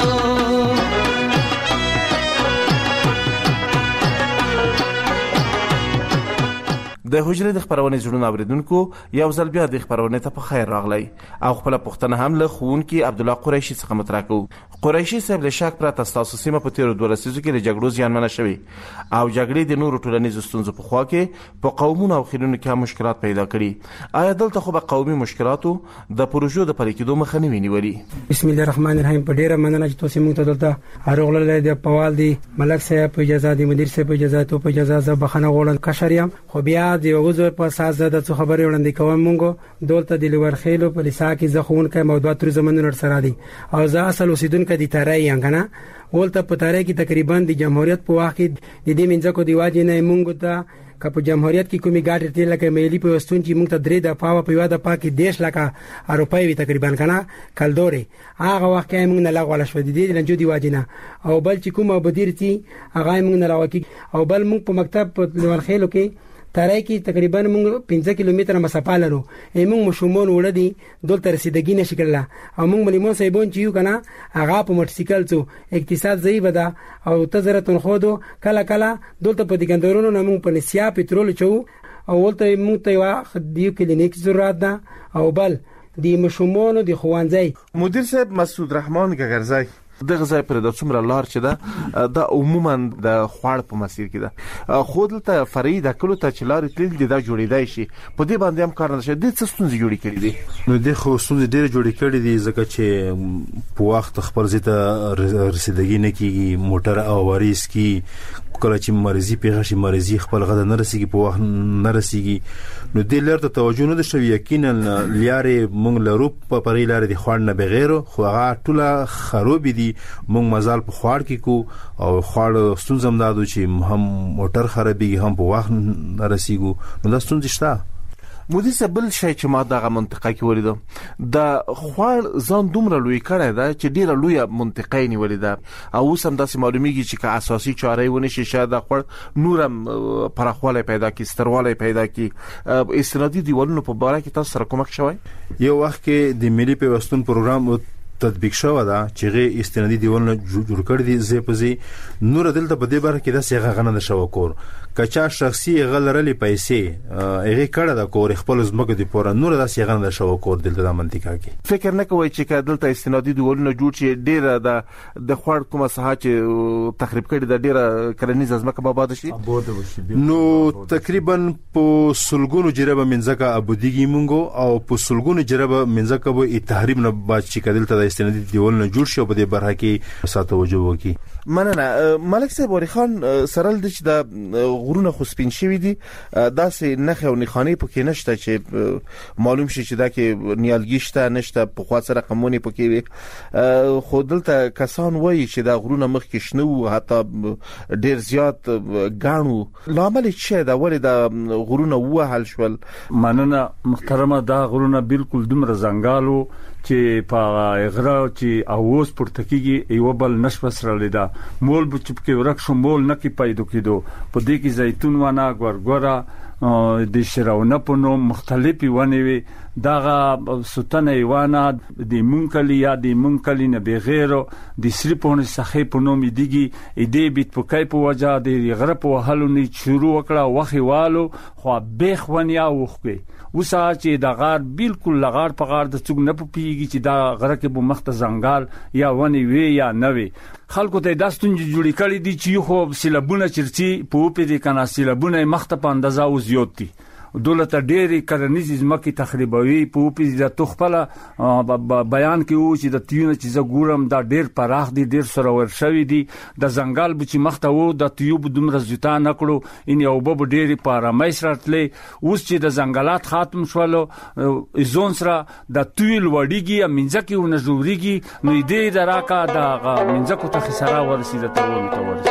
د حجرې د خبرونې جوړونه اوریدونکو یو ځل بیا د خبرونې ته په خیر راغلی او خپل پښتنه هم له خوونکی عبد الله قریشي څخه مطرح کوو. قریشي صاحب له شک پرته تاسو سیمه په تیر 2 لسیزو کې له جګړو زیانمنه شوی او جګړې د نورو ټولنیزو ستونزو په خوا کې په قومونو او خیلونو کې مشکلات پیدا کړي. آیا دلته خو به قومي مشکلاتو د پروژو د پلي کېدو مخه نه ویني؟ بسم الله الرحمن الرحیم. په ډیره مننه چې تاسو موږ ته دلته هرغله د پوال دی ملک صاحب په اجازه دی مدیر صاحب په اجازه ته په اجازه زه بخنه غوړم کشریم خو بیا دی وګزور په اساس د څه خبرې وړاندې کوم مونږ دولت د لورخېلو په لسا کې ځخون کې موضوعات تر زمونږ سره دي او زه اصل اوسیدونکو دي تارای ینګنه ولته په تارای کې تقریبا د جمهوریت په وخت د دې منځکو دی واجی نه مونږ ته که په جمهوریت کې کومي ګاډي تل لکه ملي په وستون چې موږ ته درې د پاوه په یاد پاکي دیش لکه اروپای وی تقریبا کنه کلدوري هغه وخت کې موږ نه لغول شو دي لنجو دی واجینه او بل چې کومه بدیر تي هغه موږ نه راوکی او بل موږ په مکتب په لورخېلو کې تارای کې تقریبا موږ 15 کیلومتره مسافه لرو موږ مشمون وړدي دلته رسیدګی نشي کړل او موږ مليمون صاحبون چې یو کنه هغه په موټرسایکل څو اقتصاد ضعیف ده او تزره تنخودو کله کله دلته په دګندورونو موږ په نسیا پټرول چو او ولته موږ ته وا دیو کلینیک ضرورت ده او بل د مشمون د خوانځي مدیر صاحب مسعود رحمان ګګرزای دغه ځای پر د څومره لار چې ده د عموما د خوړ په مسیر کې ده خو دلته فرعي د کلو ته چې لارې تلل دي دا جوړېدای شي په دې باندې هم کار نه شي د څه ستونزې جوړې کړې دي نو د خو ستونزې ډېر جوړې کړې دي ځکه چې په وخت خبر زیته رسیدګي نه کیږي موټر او واریس کی کله چې مریضي پیښه شي مریضي خپل غد نه رسیږي په وخت نه رسیږي نو د لار ته توجه نه شوی یقینا لیارې مونږ لرو په پرې لارې د خوړ نه بغیر خو هغه ټوله خراب دي مونږ مزال په خوړ کې کو او خوړ ستونزم دادو چې هم موټر خرابېږي هم په وخت نه رسیږي نو دا ستونزې شته. مودي سبل شي چې ما دغه منطقه کې ولیدم د خوړ ځان دومره لوی کړی دا چې ډیره لوی منطقه نیولې ده او اوس هم داسې معلومیږي چې که اساسي چارې ونه شي شاید د خوړ نورم پرخواله پیدا کی سترواله پیدا کی استنادي دیوالونو په باره کې تاسو سره کومک شوی یو وخت کې د ملي پیوستون پروګرام تطبیق شو دا چې غي استنادي دیوالونه جوړ کړی دي زه پزې نور دلته په دې باره کې دا څنګه غنه د شو کور کچا شخصي غلرلې پیسې هغه کړه د کور خپل زمګ دی پوره نور دا څنګه غنه د شو کور دلته د منطقه کې فکر نه کوي چې دلته استنادي دیوالونه جوړ شي ډیره د خوړ کومه ساحه چې تخریب کړي د ډیره کرنیز ځمکه به آباد شي نو تقریبا په سلګونو جربه منځکه ابودیږي مونږ او په سلګونو جربه منځکه به تحریم نه بچ چې دلته استنادي دیوالونه جوړ شي په دې برخه کې ساتو وجو وکي. مننه ملک صاحب وری خان سرل د چې د غرونه خو سپین شوی دي داسې نخه او نخانه پکې نشته چې معلوم شي چې دا کې نیالګي شته نشته په خوا سره رقمونه پکې خو دلته کسان وایي چې دا غرونه مخ کې شنو حتی ډیر زیات غاڼو لامل چې دا ولې دا غرونه وهل شول. مننه محترمه دا غرونه بالکل دومره زنګالو چې په غره چې اوس پورتکیږي یو بل نشو سره لیدا مول بچپ کې ورک شو مول نه کې پیدا کېدو په دې کې زیتون ونه ګورګورا د شراونه په نوم مختلفي ونه وي دغه سوتنه ایوانه د مونکلی یا د مونکلی نه بغیر د سریپونه سخې په نوم دیږي دې بیت په کای په وجه د غره په حلونی شروع وکړه وخی والو خو بخ ونیا وخوي وسا چې د غار بالکل لغار په غار د څوک نه پوپیږي چې دا غره کې به مخته زنګال یا ونی وی یا نه وی خلکو ته داستون جوړی کړی دي چې خو سیلابونه چرچی په پې دي کنه سیلابونه مخته په اندازا او زیات دي دولت ډېری کرنیز ځمکې تخریبوي په پې د توخپل بیان کې و چې د تیونه چې ز ګورم دا ډېر پراخ دي ډېر سره ورشوي دي د زنګال بچ مخته وو د تیوب دومره زیتا نکړو ان یو بب ډېری پارامای سرتلې اوس چې د زنګالات ختم شولو ایزون سره د تویل وړيږي منځکه ونه جوړيږي نو دې دراکا د منځکو ته خساره ورسیده ته ورسیده.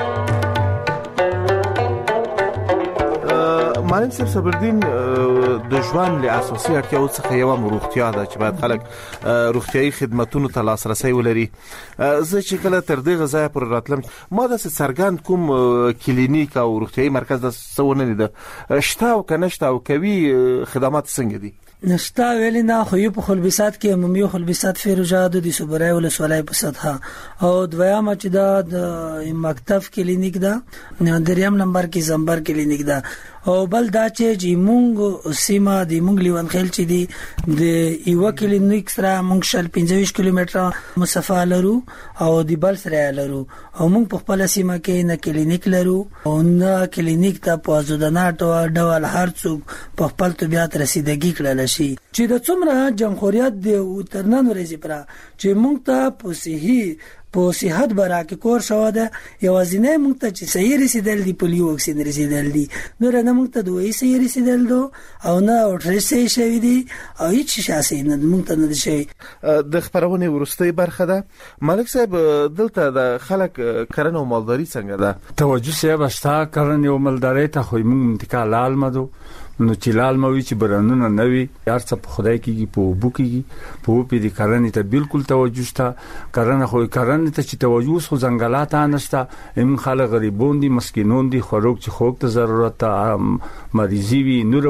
مالک صاحب صبردین د ژوند له اساسي اړتیاو څخه یو روغتیا ده چې باید خلک روغتيایي خدماتونو ته لاسرسي ولري. زه چې کله تر دغه ځای پر راتلم ما د سرګند کوم کلینیک او روغتيایي مرکز د سونه لیده شته او کنهشته او کوي خدمات څنګه دي؟ نشتا ویلی نه خو یو په خلبسات کې عمومي خلبسات فیروزاد د صبرای ولسوالۍ په سطحه او دویمه چې د مکتب کلینیک ده دریم نمبر کې زمبر کلینیک ده او بل دا چې مونږ سیمه د مونږ لیوان خیل چې دی د یو کلینیک سره مونږ شل 25 کیلومتره مسافه لرو او د بل سره لرو او مونږ په خپل سیمه کې نه کلینیک لرو او نه کلینیک ته په ځودنه ډول هر څوک په خپل طبيعت رسیدګي کړل شي چې د څومره جمهوریت د ترنن ورځې پر چې مونږ ته په صحت برکه کور شو ده یوازینه مونږ ته چې صحیح رسیدل دی پولیو واکسین رسیدل دی نور نه مونږ ته دوی صحیح رسیدل دو او نه اورټریس صحیح شوی دی او هیڅ شاسي نه مونږ ته نه شي. د خبرونه ورستۍ برخه ده ملک صاحب دلته د خلک کرنه او مالداري څنګه ده؟ توجه صاحب استا کرنه او مالداري ته خو مونږ انتقال لالمدو نو چې لالموي چې برانونه نوي یار څه په خدای کېږي په بو کېږي په پی دي کرنه ته بالکل توجه شته کرنه خو کرنه ته چې توجه خو ځنګلات نشته هم خلک غریبون دي مسکینون دي خوراک چې خوک ته ضرورت مریضي وي نور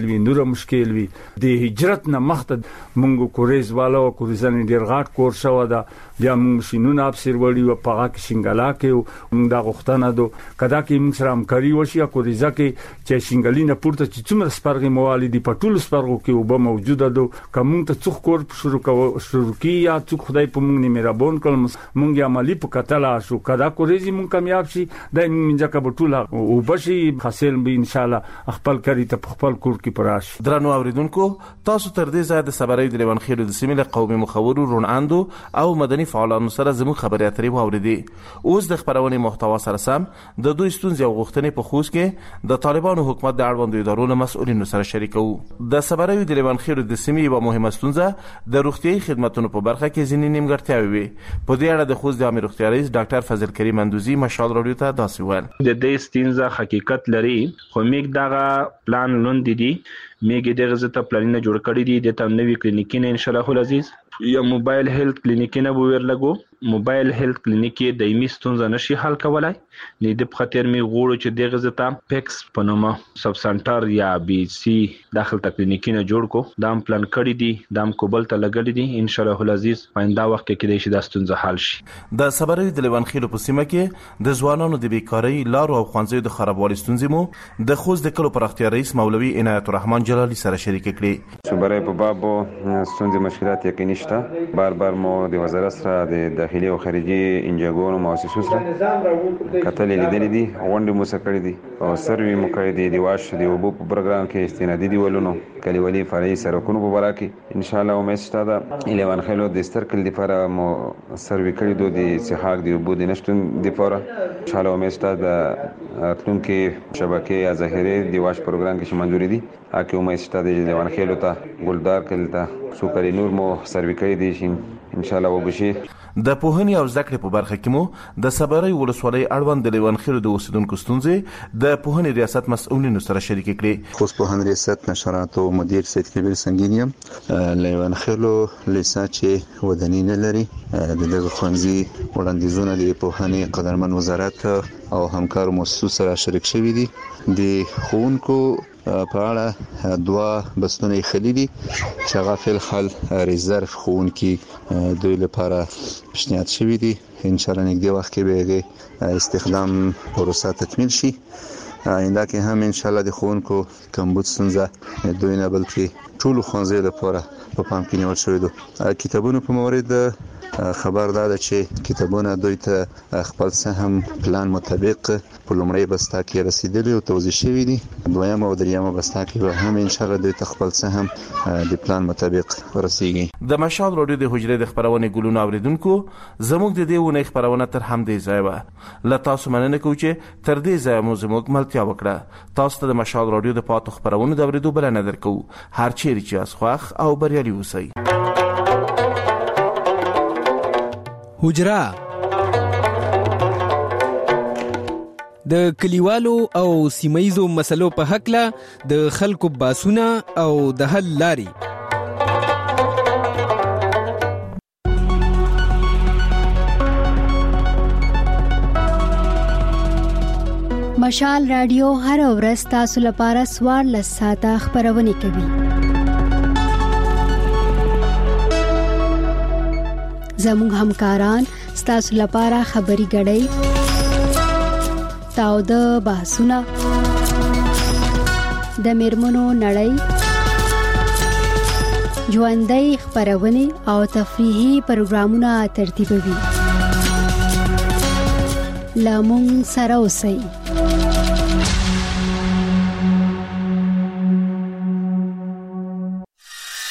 مشکل وي د هجرت نه مخته مونږ کوریز والو کوریزن ډیر غاټ کور شو ده بیا موږ شینونه افسر وړي او په هغه کې شنګلا کې موږ دا غوښتنه دو کدا کې موږ سره همکاري وشي او کوریزه کې چې شنګلینه پورته چې څومره سپارغي موالي دي په ټولو سپارغو کې وب موجوده دو کوم ته څوک کور شروع کی یا څوک خدای په موږ نه مهربان کړم موږ عملی په کتل شو کدا کوریزي موږ کامیاب شي دای موږ ځکه په ټوله او بشي حاصل به ان شاء الله خپل کری ته خپل کور کې پراش. درنو اوریدونکو تاسو تر دې ځای د صبرای د لیوان خیلو د سیمې له قومي مخورو روناندو او مدني فعالانو سره زموږ خبرې اترې واوریدې. اوس د خبرونې محتوا سره سم د دوی ستونزې او غوښتنې په خوځ کې د طالبانو حکومت د اړوندو ادارو له مسؤلینو سره شریکو. د صبرای د لیوان خیلو د سیمې یو مهمه ستونزه د روغتيایي خدماتو په برخه کې ځینې نیمګړتیاوې وي. په دې اړه د خوځ د عامه روغتیا رئیس ډاکټر فضل کریم اندوزی مشال راډیو ته داسې ویل. د دې ستونزه حقیقت لري خو میګ دغه پلان لوند دي میګ دغه زته پلانونه جوړ کړی دي د تم نوې کلینیکونه ان شاء الله العزیز یا موبایل هیلث کلینیکونه به ورلګو موبایل هیلث کلینیک د ایمی ستونزه نشي حل کولای نه د خاطر می غوړو چې دغه زته پیکس پنوما سب سنټر یا بي سي داخل کلینیکونه جوړ کو دام پلان کړی دي دام کوبل ته لګل دي ان شاء الله العزیز پاینده وخت کې کېدای شي د ستونزه حل شي. د صبرای د لیوان خیلو په سیمه کې د ځوانانو د بیکاری لارو او خوانځي د خرابوالي ستونزې مو د خوځ د کلو پر اختیار رئیس مولوی عنایت الرحمن جلالی سره شریک کړي. صبرای په بابو ستونزې مشکلات یقیني شته بار مو د وزارت سره د داخلي او خارجي انجاګونو مؤسسو سره کتل لیدل دي غونډې مو سره کړې دي او سروي مو کړې دي د واش د وبو په پروګرام کې استنادي دی ولونو کلی ولی فرعي سرکونو په باره کې ان شاء الله امید شته دا لیوان خیلو د سترکل لپاره مو سروي کړی دو د صحاق دی وبو د نشټون لپاره ان شاء الله امید شته د اتلونکو شبکې ظاهري دی واش پروګرام کې منځوري دي اکه امید شته د لیوان خیلو ته ګلدار کلته سوکري نور مو سروي کړی دي ان شاء الله وبشي. د پوهنې او زده کړې په برخه کې مو د صبرای ولسوالۍ اړوند د لیوان خیلو د اوسیدونکو ستونزې د پوهنې ریاست مسؤلینو سره شریک کړي. خو پوهنې ریاست نشرات او مدیر سید کبیر سنگینیم لیوان خیلو لیسا چې ودانی نه لري د دغه خوندزي وړاندیزونه د پوهنې قدرمن وزارت او همکارو مؤسسو سره شریک شوي دي. د ښوونکو په اړه دوا بسونه خلیدي چې غافل خل ریزرو ښوونکي دوی لپاره پیشنهاد شوی دي ان شاء الله نږدې وخت کې به استخدام پروسه تکمیل شي. آینده کې هم ان شاء الله د ښوونکو کمبود ستونزه دوی نه بلکې ټول ښوونځي لپاره په پام کې نیول شوی دي. کتابونو په مورد خبر داده چې کتابونه دوی ته خپل سهم پلان مطابق په لومړی بسته کې رسیدلی او توزیع شوی دي. دویم او دریم بسته کې به هم ان شاء الله دوی ته خپل سهم د پلان مطابق رسیږي. د مشال راډیو د حجرې د خبرونه ګلونه اوریدونکو زموږ د دې ونه خبرونه تر هم دی ځای و ل تاسو مننه کوم چې تر دې ځای مو زموږ ملتیا وکړه. تاسو ته د مشال راډیو د پاتو خبرونه د اوریدو بل نه درکو هر چیرې چې اسخواخ او بریالي اوسئ. حجره د کلیوالو او سیمایزو مسلو په حق له د خلکو باسونه او د حل لاري. مشال رادیو هر ورځ تاسو لپاره 14 ساعته خبرونه کوي. زموږ همکاران تاسو لپاره خبري غړي تاو د بحثونه د میرمنو نړۍ ژوندۍ خبرونه او تفریحي پروګرامونه ترتیبوي. لامون سره اوسئ.